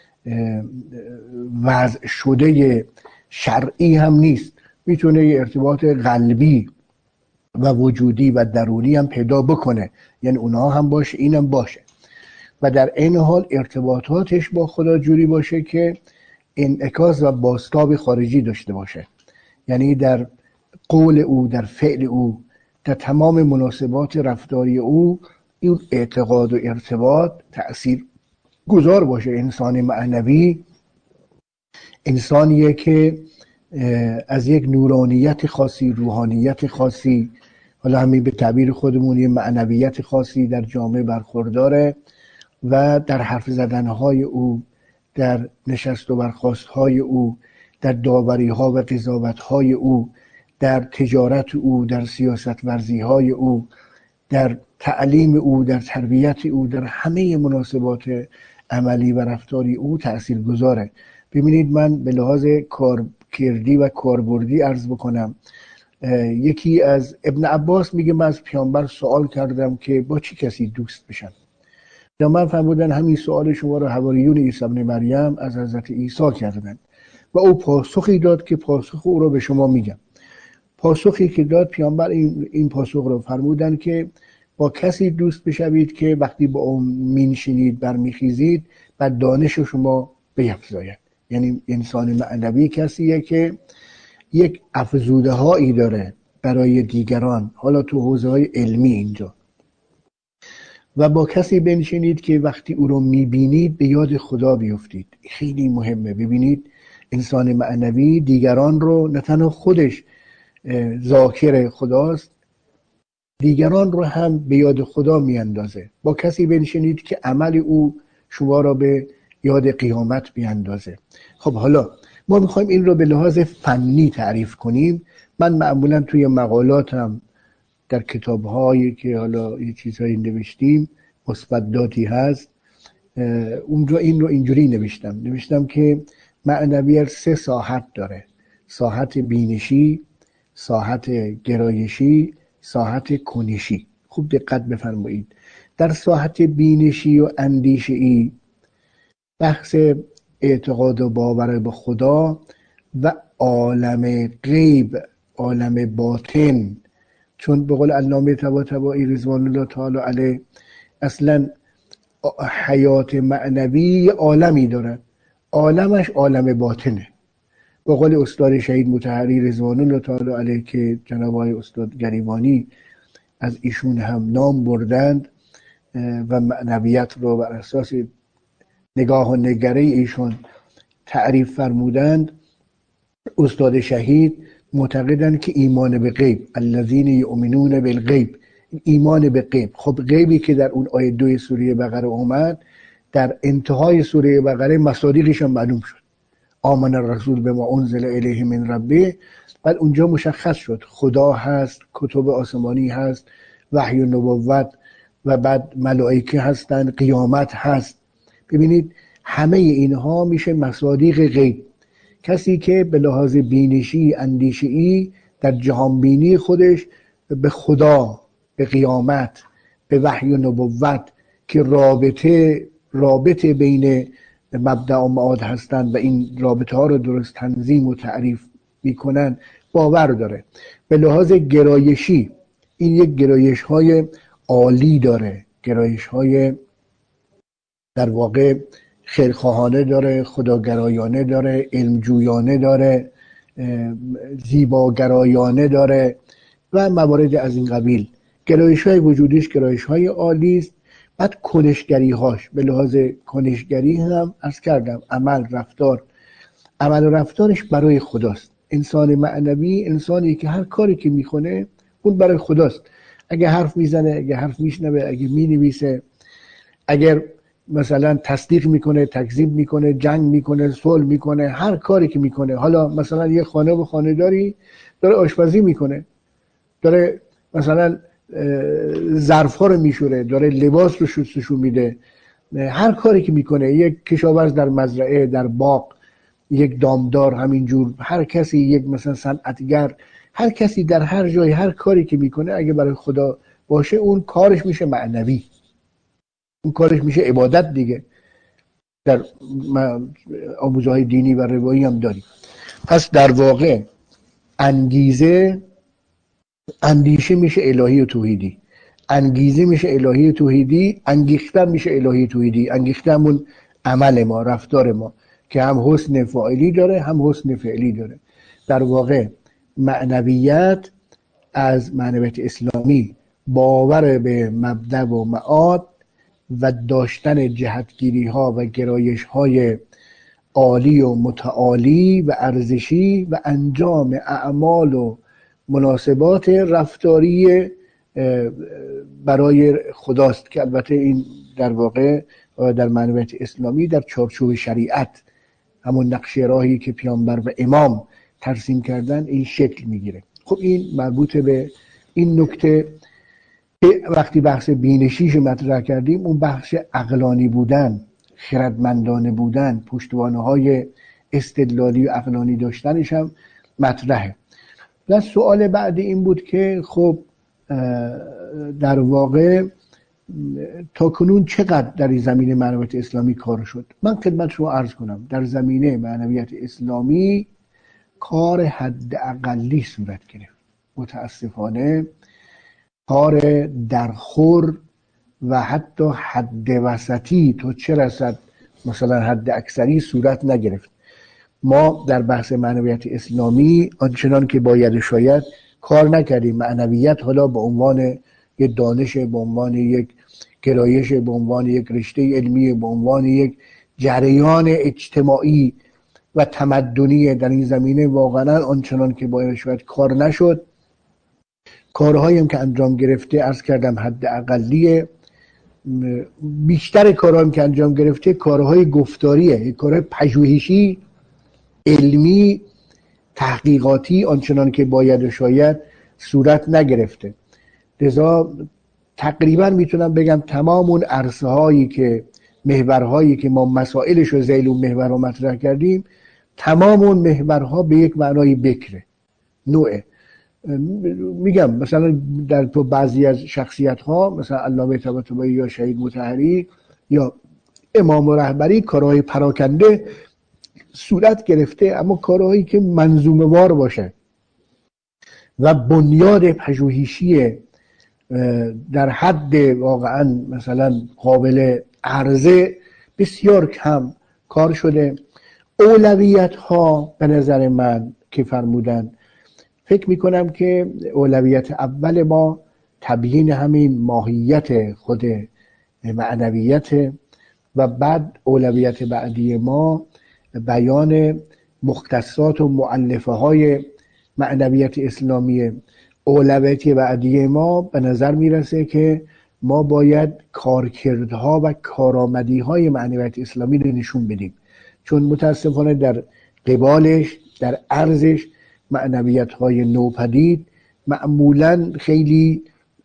وضع شده شرعی هم نیست. میتونه یه ارتباط قلبی و وجودی و درونی هم پیدا بکنه، یعنی اونها هم باشه، اینم باشه، و در این حال ارتباطاتش با خدا جوری باشه که انعکاس و بازتاب خارجی داشته باشه. یعنی در قول او، در فعل او، در تمام مناسبات رفتاری او این اعتقاد و ارتباط تأثیر گذار باشه. انسان معنوی انسانیه که از یک نورانیت خاصی، روحانیت خاصی، حالا همین به تعبیر خودمون یه معنویت خاصی در جامعه برخورداره و در حرف زدنهای او، در نشست و برخاستهای او، در داوریها و قضاوتهای او، در تجارت او، در سیاست ورزیهای او، در تعلیم او، در تربیت او، در همه مناسبات عملی و رفتاری او تأثیر گذاره. ببینید، من به لحاظ کارکردی و کاربردی عرض بکنم، یکی از ابن عباس میگه من از پیامبر سوال کردم که با چی کسی دوست بشن؟ یا من فرمودن همین سوال شما رو حواریون عیسی ابن مریم از حضرت عیسی کردن و او پاسخی داد که پاسخ او رو به شما میگم. پاسخی که داد پیامبر این, این پاسخ رو فرمودن که با کسی دوست بشوید که وقتی با اون مینشینید برمیخیزید و دانش شما بیفزاید. یعنی انسان معنوی کسیه که یک افزوده هایی داره برای دیگران، حالا تو حوزه های علمی اینجا، و با کسی بنشینید که وقتی او رو میبینید به یاد خدا بیفتید. خیلی مهمه. ببینید انسان معنوی دیگران رو، نه تنها خودش ذاکر خداست، دیگران رو هم به یاد خدا میاندازه. با کسی بنشینید که عمل او شما را به یاد قیامت بیاندازه. خب حالا ما میخوایم این رو به لحاظ فنی تعریف کنیم. من معمولا توی مقالاتم در کتاب‌هایی که حالا یه چیزهایی نوشتیم، مثبتاتی هست، اونجا این رو اینجوری نوشتم نوشتم که معنویت سه ساحت داره: ساحت بینشی، ساحت گرایشی، ساحت کنشی. خوب دقت بفرمایید. در ساحت بینشی و اندیشه‌ای بحث اعتقاد و باور به خدا و عالم غیب، عالم باطن، چون به قول علامه طباطبایی رضوان الله تعالی علیه اصلا حیات معنوی عالمی داره، عالمش عالم باطنه. به قول استاد شهید مطهری رضوان الله تعالی علیه که جناب آقای استاد گریبانی از ایشون هم نام بردند و معنویت رو بر اساس نگاه و نگره ایشون تعریف فرمودند، استاد شهید معتقدند که ایمان به غیب، الذین یؤمنون بالغیب، ایمان به غیب. خب غیبی که در اون آیه دو سوره بقره اومد، در انتهای سوره بقره مصادیقش هم معلوم شد. آمن الرسول بما انزل الیه من ربه. بعد اونجا مشخص شد خدا هست، کتب آسمانی هست، وحی و نبوت، و بعد ملائکه هستن، قیامت هست. ببینید همه اینها میشه مصادیق غیب. کسی که به لحاظ بینشی، اندیشه‌ای در جهان بینی خودش به خدا، به قیامت، به وحی و نبوت که رابطه رابطه بین مبدأ و معاد هستند و این رابطه ها رو درست تنظیم و تعریف میکنن باور داره. به لحاظ گرایشی این یک گرایش های عالی داره، گرایش های در واقع خیرخواهانه داره، خداگرایانه داره، علمجویانه داره، زیباگرایانه داره و موارد از این قبیل. گرایش های وجودیش گرایش های عالی است. بعد کنشگری هاش، به لحاظ کنشگری هم عرض کردم عمل رفتار، عمل و رفتارش برای خداست. انسان معنوی انسانی که هر کاری که میکنه اون برای خداست. اگه حرف میزنه، اگه حرف میشنوه، اگه مینویسه، اگر مثلا تصدیق میکنه، تکذیب میکنه، جنگ میکنه، صلح میکنه، هر کاری که میکنه، حالا مثلا یه خانه و خانه‌داری داره آشپزی میکنه، داره مثلا ظرف‌ها رو میشوره، داره لباس رو شستشو میده، هر کاری که میکنه، یک کشاورز در مزرعه، در باغ، یک دامدار همینجور، هر کسی، یک مثلا صنعتگر، هر کسی در هر جای هر کاری که میکنه اگه برای خدا باشه اون کارش میشه معنوی، اون کارش میشه عبادت دیگه. در آموزه‌های دینی و روایی هم داریم. پس در واقع انگیزه، اندیشه میشه الهی و توحیدی، انگیزه میشه الهی و توحیدی، انگیختن میشه الهی و توحیدی. انگیختنمون عمل ما، رفتار ما که هم حسن فاعلی داره هم حسن فعلی داره. در واقع معنویت از معنویت اسلامی باور به مبدأ و معاد و داشتن جهتگیری ها و گرایش های عالی و متعالی و ارزشی و انجام اعمال و مناسبات رفتاری برای خداست که البته این در واقع در معنویت اسلامی در چارچوب شریعت، همون نقشه راهی که پیامبر و امام ترسیم کردن، این شکل میگیره. خب این مربوط به این نکته که وقتی بحث بینشیش مطرح کردیم، اون بحث عقلانی بودن، خردمندانه بودن، پشتوانه های استدلالی و عقلانی داشتنش هم مطرحه. و سوال بعد این بود که خب در واقع تا کنون چقدر در این زمینه معنویت اسلامی کار شد؟ من خدمت شما عرض کنم در زمینه معنویت اسلامی کار حداقلی صورت گرفت. متاسفانه کار درخور و حتی حد وسطی تا چه رسد مثلا حد اکثری صورت نگرفت. ما در بحث معنویت اسلامی آنچنان که باید شاید کار نکردیم. معنویت حالا به عنوان یک دانش، به عنوان یک گرایش به عنوان یک رشته علمی، به عنوان یک جریان اجتماعی و تمدنی در این زمینه واقعا آنچنان که باید شاید کار نشد. کارهایی هم که انجام گرفته عرض کردم حد اقلیه. بیشتر کارهایی که انجام گرفته کارهای گفتاریه، کارهای پژوهشی، علمی، تحقیقاتی آنچنان که باید و شاید صورت نگرفته. لذا تقریبا میتونم بگم تمام اون عرصه هایی که محورهایی که ما مسائلش رو ذیل اون محورها مطرح کردیم، تمام اون محورها به یک معنای بکره نوعه. میگم مثلا در تو بعضی از شخصیت ها مثلا علامه طباطبایی یا شهید مطهری یا امام رهبری کارهای پراکنده صورت گرفته، اما کارهایی که منظومه وار باشه و بنیاد پژوهشی در حد واقعا مثلا قابل عرضه بسیار کم کار شده. اولویت ها به نظر من که فرمودن، فکر میکنم که اولویت اول ما تبیین همین ماهیت خود معنویت و بعد اولویت بعدی ما بیان مختصات و مؤلفه های معنویت اسلامیه. اولویت بعدی ما به نظر میرسه که ما باید کارکردها و کارآمدی‌های معنویت اسلامی رو نشون بدیم، چون متاسفانه در قبالش در عرضش معنویت‌های نوپدید معمولاً خیلی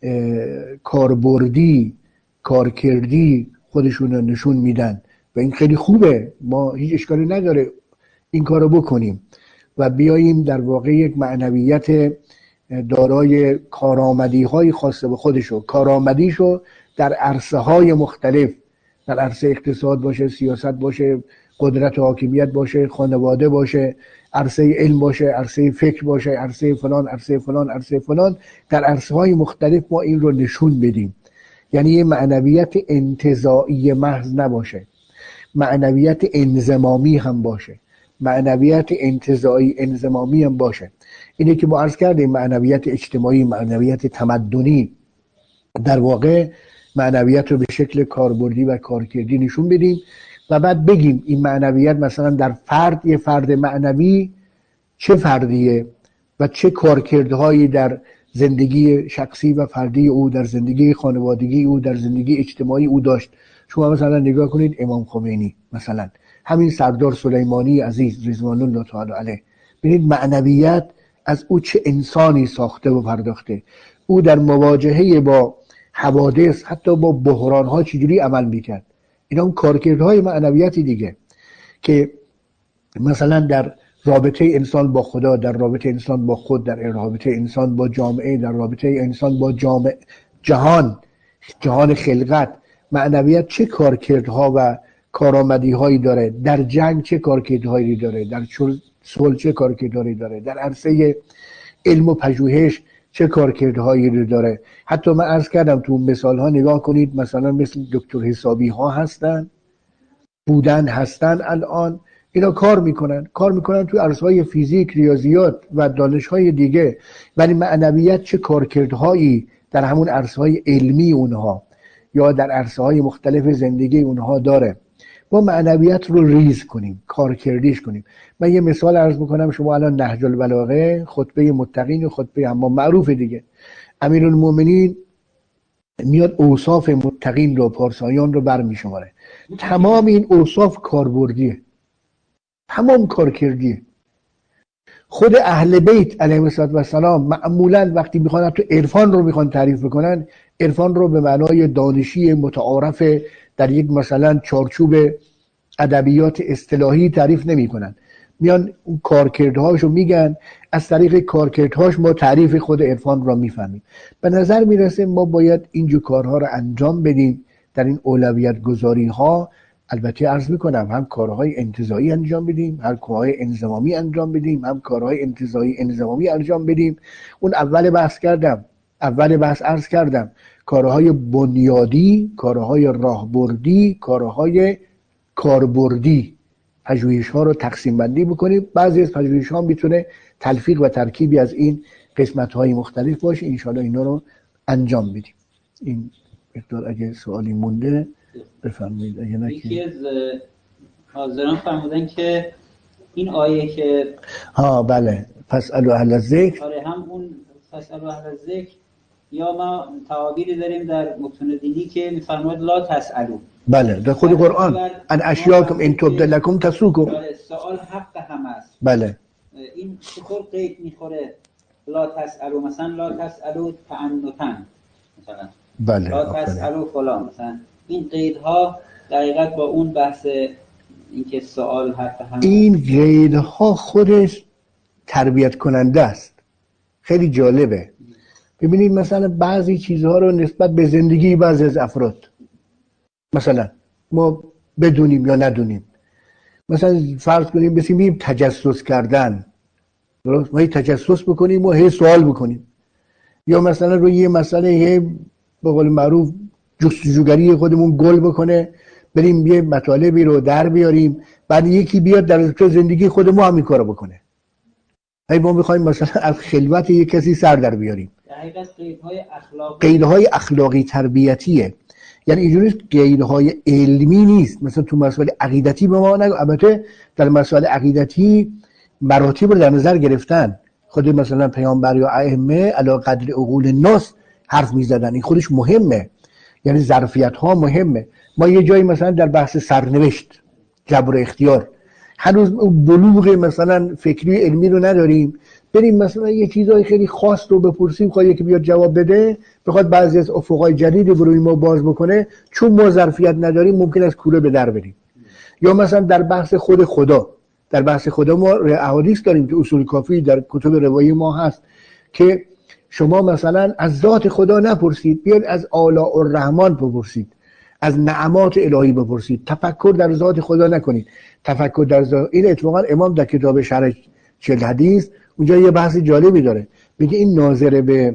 کاربردی کارکردی خودشون رو نشون میدن و این خیلی خوبه، ما هیچ اشکالی نداره این کارو بکنیم و بیاییم در واقع یک معنویت دارای کارآمدی‌های خاصه به خودشو کارآمدیشو در عرصه‌های مختلف، در عرصه اقتصاد باشه، سیاست باشه، قدرت و حاکمیت باشه، خانواده باشه، عرصه علم باشه، عرصه فکر باشه، عرصه فلان عرصه فلان عرصه فلان، در عرصه‌های مختلف ما این رو نشون بدیم. یعنی یه معنویت انتزاعی محض نباشه، معنویت انضمامی هم باشه، معنویت انتزاعی انضمامی هم باشه. اینه که ما عرض کردیم معنویت اجتماعی، معنویت تمدنی، در واقع معنویت رو به شکل کاربردی و کارکردی نشون بدیم و بعد بگیم این معنویت مثلا در فرد، یه فرد معنوی چه فردیه و چه کارکردهایی در زندگی شخصی و فردی او، در زندگی خانوادگی او، در زندگی اجتماعی او داشت. شما مثلا نگاه کنید امام خمینی، مثلا همین سردار سلیمانی عزیز رضوان الله تعالی علیه، ببینید معنویت از او چه انسانی ساخته و پرداخته. او در مواجهه با حوادث حتی با بحران‌ها چجوری عمل میکرد. اینا اون کارکردهای معنویتی دیگه که مثلا در رابطه انسان با خدا، در رابطه انسان با خود، در رابطه انسان با جامعه، در رابطه انسان با جامعه، جهان جهان خلقت، معنویت چه کارکردها و کارآمدی‌هایی داره، در جنگ چه کارکردهایی داره، در صلح چه کارکردهایی داره، در عرصه علم و پژوهش چه کارکردهایی رو داره. حتی من عرض کردم تو مثال ها نگاه کنید، مثلا مثل دکتر حسابی ها هستن، بودن هستن، الان اینا کار میکنن کار میکنن تو عرصه های فیزیک، ریاضیات و دانش های دیگه، ولی معنویت چه کارکردهایی در همون عرصه های علمی اونها یا در عرصه های مختلف زندگی اونها داره. ما معنویت رو ریز کنیم، کارکردیش کنیم. من یه مثال عرض میکنم، شما الان نهج البلاغه، خطبه متقین و خطبه اما معروف دیگه، امیرالمومنین میاد اوصاف متقین رو، پارسایان رو برمی شماره. تمام این اوصاف کاربردیه، تمام کارکردیه. خود اهل بیت علیهم السلام معمولا وقتی میخوان تو عرفان رو میخوان تعریف بکنن، عرفان رو به معنای دانشی متعارف در یک مثلا چارچوب ادبیات اصطلاحی تعریف نمی کنن، میان اون کارکردهاشو میگن، از طریق کارکردهاش ما تعریف خود عرفان را میفهمیم. به نظر میرسه ما باید اینجور کارها رو انجام بدیم در این اولویت گذاری ها. البته عرض میکنم هم کارهای انتزاعی انجام بدیم، هم کارهای انضمامی انجام بدیم، هم کارهای انتزاعی انضمامی انجام بدیم. اون اول بحث کردم اول بحث عرض کردم کارهای بنیادی، کارهای راهبردی، کارهای کاربردی، پژوهش ها رو تقسیم بندی بکنیم. بعضی از پژوهش ها میتونه تلفیق و ترکیبی از این قسمت های مختلف باشه. ان شاء الله اینا رو انجام بدیم. این مقدار اگه سوالی مونده بفرمایید، اگه نه یکی از حاضران فرمودن که این آیه که ها بله فاسألوا اهل الذکر، آره هم اون فاسألوا اهل الذکر، یا ما تعابیری داریم در متون دینی که میفرماید لا تسألوا، بله در خود قرآن ان اشیاکم ان تبد لکم تسوکم، سوال حق هم است. بله این چطور قید میخوره لا تسألوا، مثلا لا تسألوا تعنتا، مثلا بله لا تسألوا فلان، مثلا این قیدها دقیقاً با اون بحث اینکه سوال حق هم، این قیدها خودش تربیت کننده است. خیلی جالبه. ببینید مثلا بعضی چیزها رو نسبت به زندگی بعضی از افراد، مثلا ما بدونیم یا ندونیم، مثلا فرض کنیم بسیم تجسس کردن، درست؟ ما هی تجسس بکنیم و هی سوال بکنیم، یا مثلا روی یه مسئله هی به قول معروف جستجوگری خودمون گل بکنه، بریم یه مطالبی رو در بیاریم، بعد یکی بیاد در زندگی خود ما هم این کارو بکنه. هی ما میخوایم مثلا از خلوت یک کسی سر در بیاریم. دقیقاً قیدهای اخلاقی، قیدهای اخلاقی تربیتیه. یعنی اینجوری قیدهای علمی نیست. مثلا تو مسائل عقیدتی به ما نگو، البته در مسائل عقیدتی مراتب رو در نظر گرفتن. خود مثلا پیامبر یا ائمه علی قدر عقول الناس حرف میزدن، این خودش مهمه. یعنی ظرفیت ها مهمه. ما یه جایی مثلا در بحث سرنوشت، جبر و اختیار، هنوز بلوغ مثلا فکری علمی رو نداریم، بریم مثلا یه چیزای خیلی خاص رو بپرسیم، خواهی یکی بیاد جواب بده، بخواد بعضی از افقای جدید رو روی ما باز بکنه، چون ما ظرفیت نداریم ممکن است کوره به در بریم. یا مثلا در بحث خود خدا، در بحث خدا ما احادیث داریم که اصول کافی در کتب روایی ما هست که شما مثلا از ذات خدا نپرسید، بیاید از آلاء الرحمن بپرسید، از نعمات الهی بپرسید، تفکر در ذات خدا نکنید. تفکر در ذات، این اتفاقا امام در کتاب شرح چهل حدیث اونجا یه بحث جالبی داره، میگه این ناظر به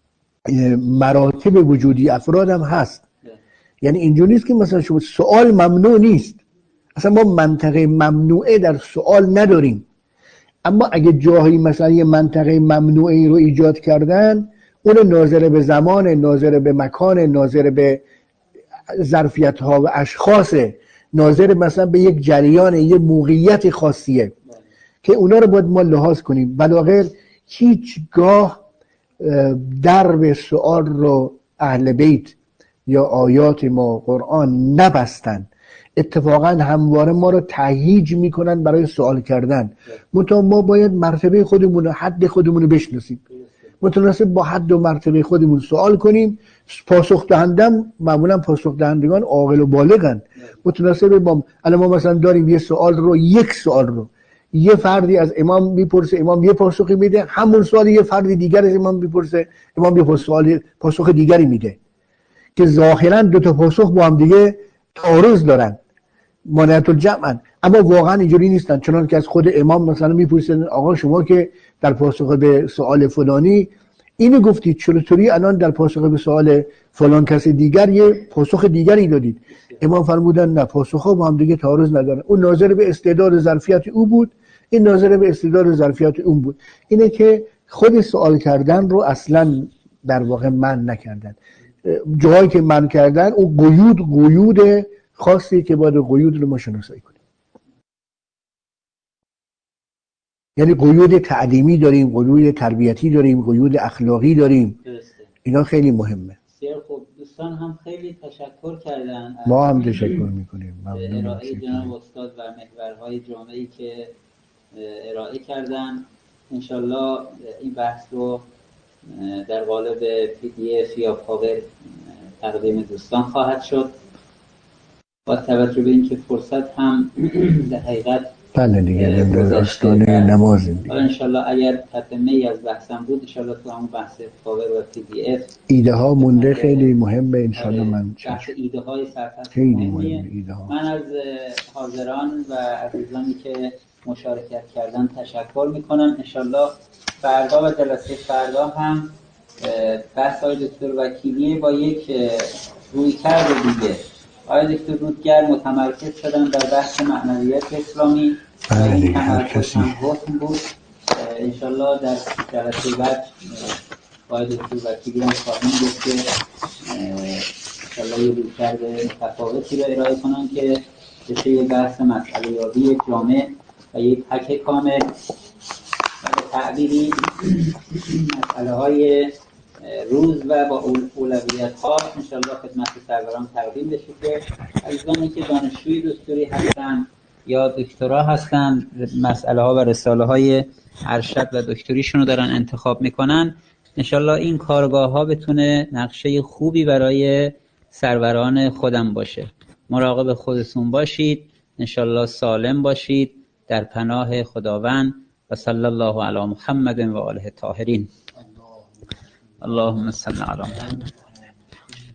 مراتب وجودی افراد هم هست. یعنی اینجوری نیست که مثلا شما سوال ممنوع نیست، اصلا ما منطقه ممنوعه در سوال نداریم، اما اگه جاهایی مثلا یه منطقه ممنوعه رو ایجاد کردن، اون ناظر به زمان، ناظر به مکان، ناظر به ظرفیت ها و اشخاص، ناظر مثلا به یک جریان، یک موقعیت خاصیه که اونا رو باید ما لحاظ کنیم. بلاغیر هیچگاه درب سوال رو اهل بیت یا آیات ما قرآن نبستن، اتفاقا همواره ما رو تهییج میکنن برای سوال کردن. منتها ما باید مرتبه خودمون، حد خودمون رو بشناسیم، متناسب با حد و مرتبه خودمون سوال کنیم. پاسخ دهندم معمولا پاسخ دهندگان عاقل و بالغن، متناسب با الان ما مثلا داریم یه سوال رو، یک سوال رو یه فردی از امام میپرسه، امام یه پاسخی میده، همون سوال یه فردی دیگر از امام میپرسه، امام یه سوال پاسخ دیگری میده که ظاهرا دو تا پاسخ با هم دیگه تعارض دارن، مانعت الجمعن، اما واقعا اینجوری نیستن. چنان که از خود امام مثلا میپرسن آقا شما که در پاسخ به سوال فلانی اینو گفتید، چطوری الان در پاسخ به سوال فلان کسی دیگر یه پاسخ دیگری دادید؟ امام فرمودن نه، پاسخها با هم دیگه تعارض ندارن. اون ناظر به استعداد ظرفیت او بود، این ناظر به استعداد ظرفیت اون بود. اینه که خود سوال کردن رو اصلا در واقع من نکردن. جایی که من کردن اون قیود قیود خاصی که باید قیود رو ما شناسایی کنیم. یعنی قیود تعلیمی داریم، قیود تربیتی داریم، قیود اخلاقی داریم. درسته. اینا خیلی مهمه. بسیار خوب. دوستان هم خیلی تشکر کردن. ما هم تشکر میکنیم. ممنون. ارائه جناب استاد و محورهای جامعی که ارائه کردن. انشالله این بحث رو در قالب پی دی اف یا پاور تقدیم دوستان خواهد شد. با توجه به اینکه فرصت هم در حقیقت بله دیگه در آستانه نمازیم دیگه. انشالله اگر تتمه‌ای از بحثم بود انشالله تو همون بحث پاور و پی دی اف ایده ها مونده خیلی مهمه. انشالله من بحث ایده های سرفصل خیلی مهمه ایده ها. من از حاضران و عزیزانی که مشارکت کردن تشکر میکنم. انشالله فردا و جلسه فردا هم بحث های دکتر وکیلی با یک رویکرد دیگه. آقای دکتر رودگر متمرکز شدن در بحث معنویت اسلامی. بله تمرکز هم حکم بود. انشالله در جلسه بعد آقای دکتر وکیلی هم خواهیم گفت که انشاءالله یه رویکرد متفاوتی رو ارائه کنم که بشه یه بحث مسئله یابی یک جامع و یک پک کامل و به تعبیری مسئله های روز و با اولویت ها انشاءالله خدمت سروران تقدیم بشه که عزیزانی که دانشجوی دکتری هستن یا دکترا هستن مسئله ها و رساله های ارشد و دکتریشون رو دارن انتخاب میکنن، انشاءالله این کارگاه ها بتونه نقشه خوبی برای سروران خودم باشه. مراقب خودتون باشید، انشاءالله سالم باشید، در پناه خداوند و صلی الله علی محمد و آله الطاهرین. اللهم صل علی محمد.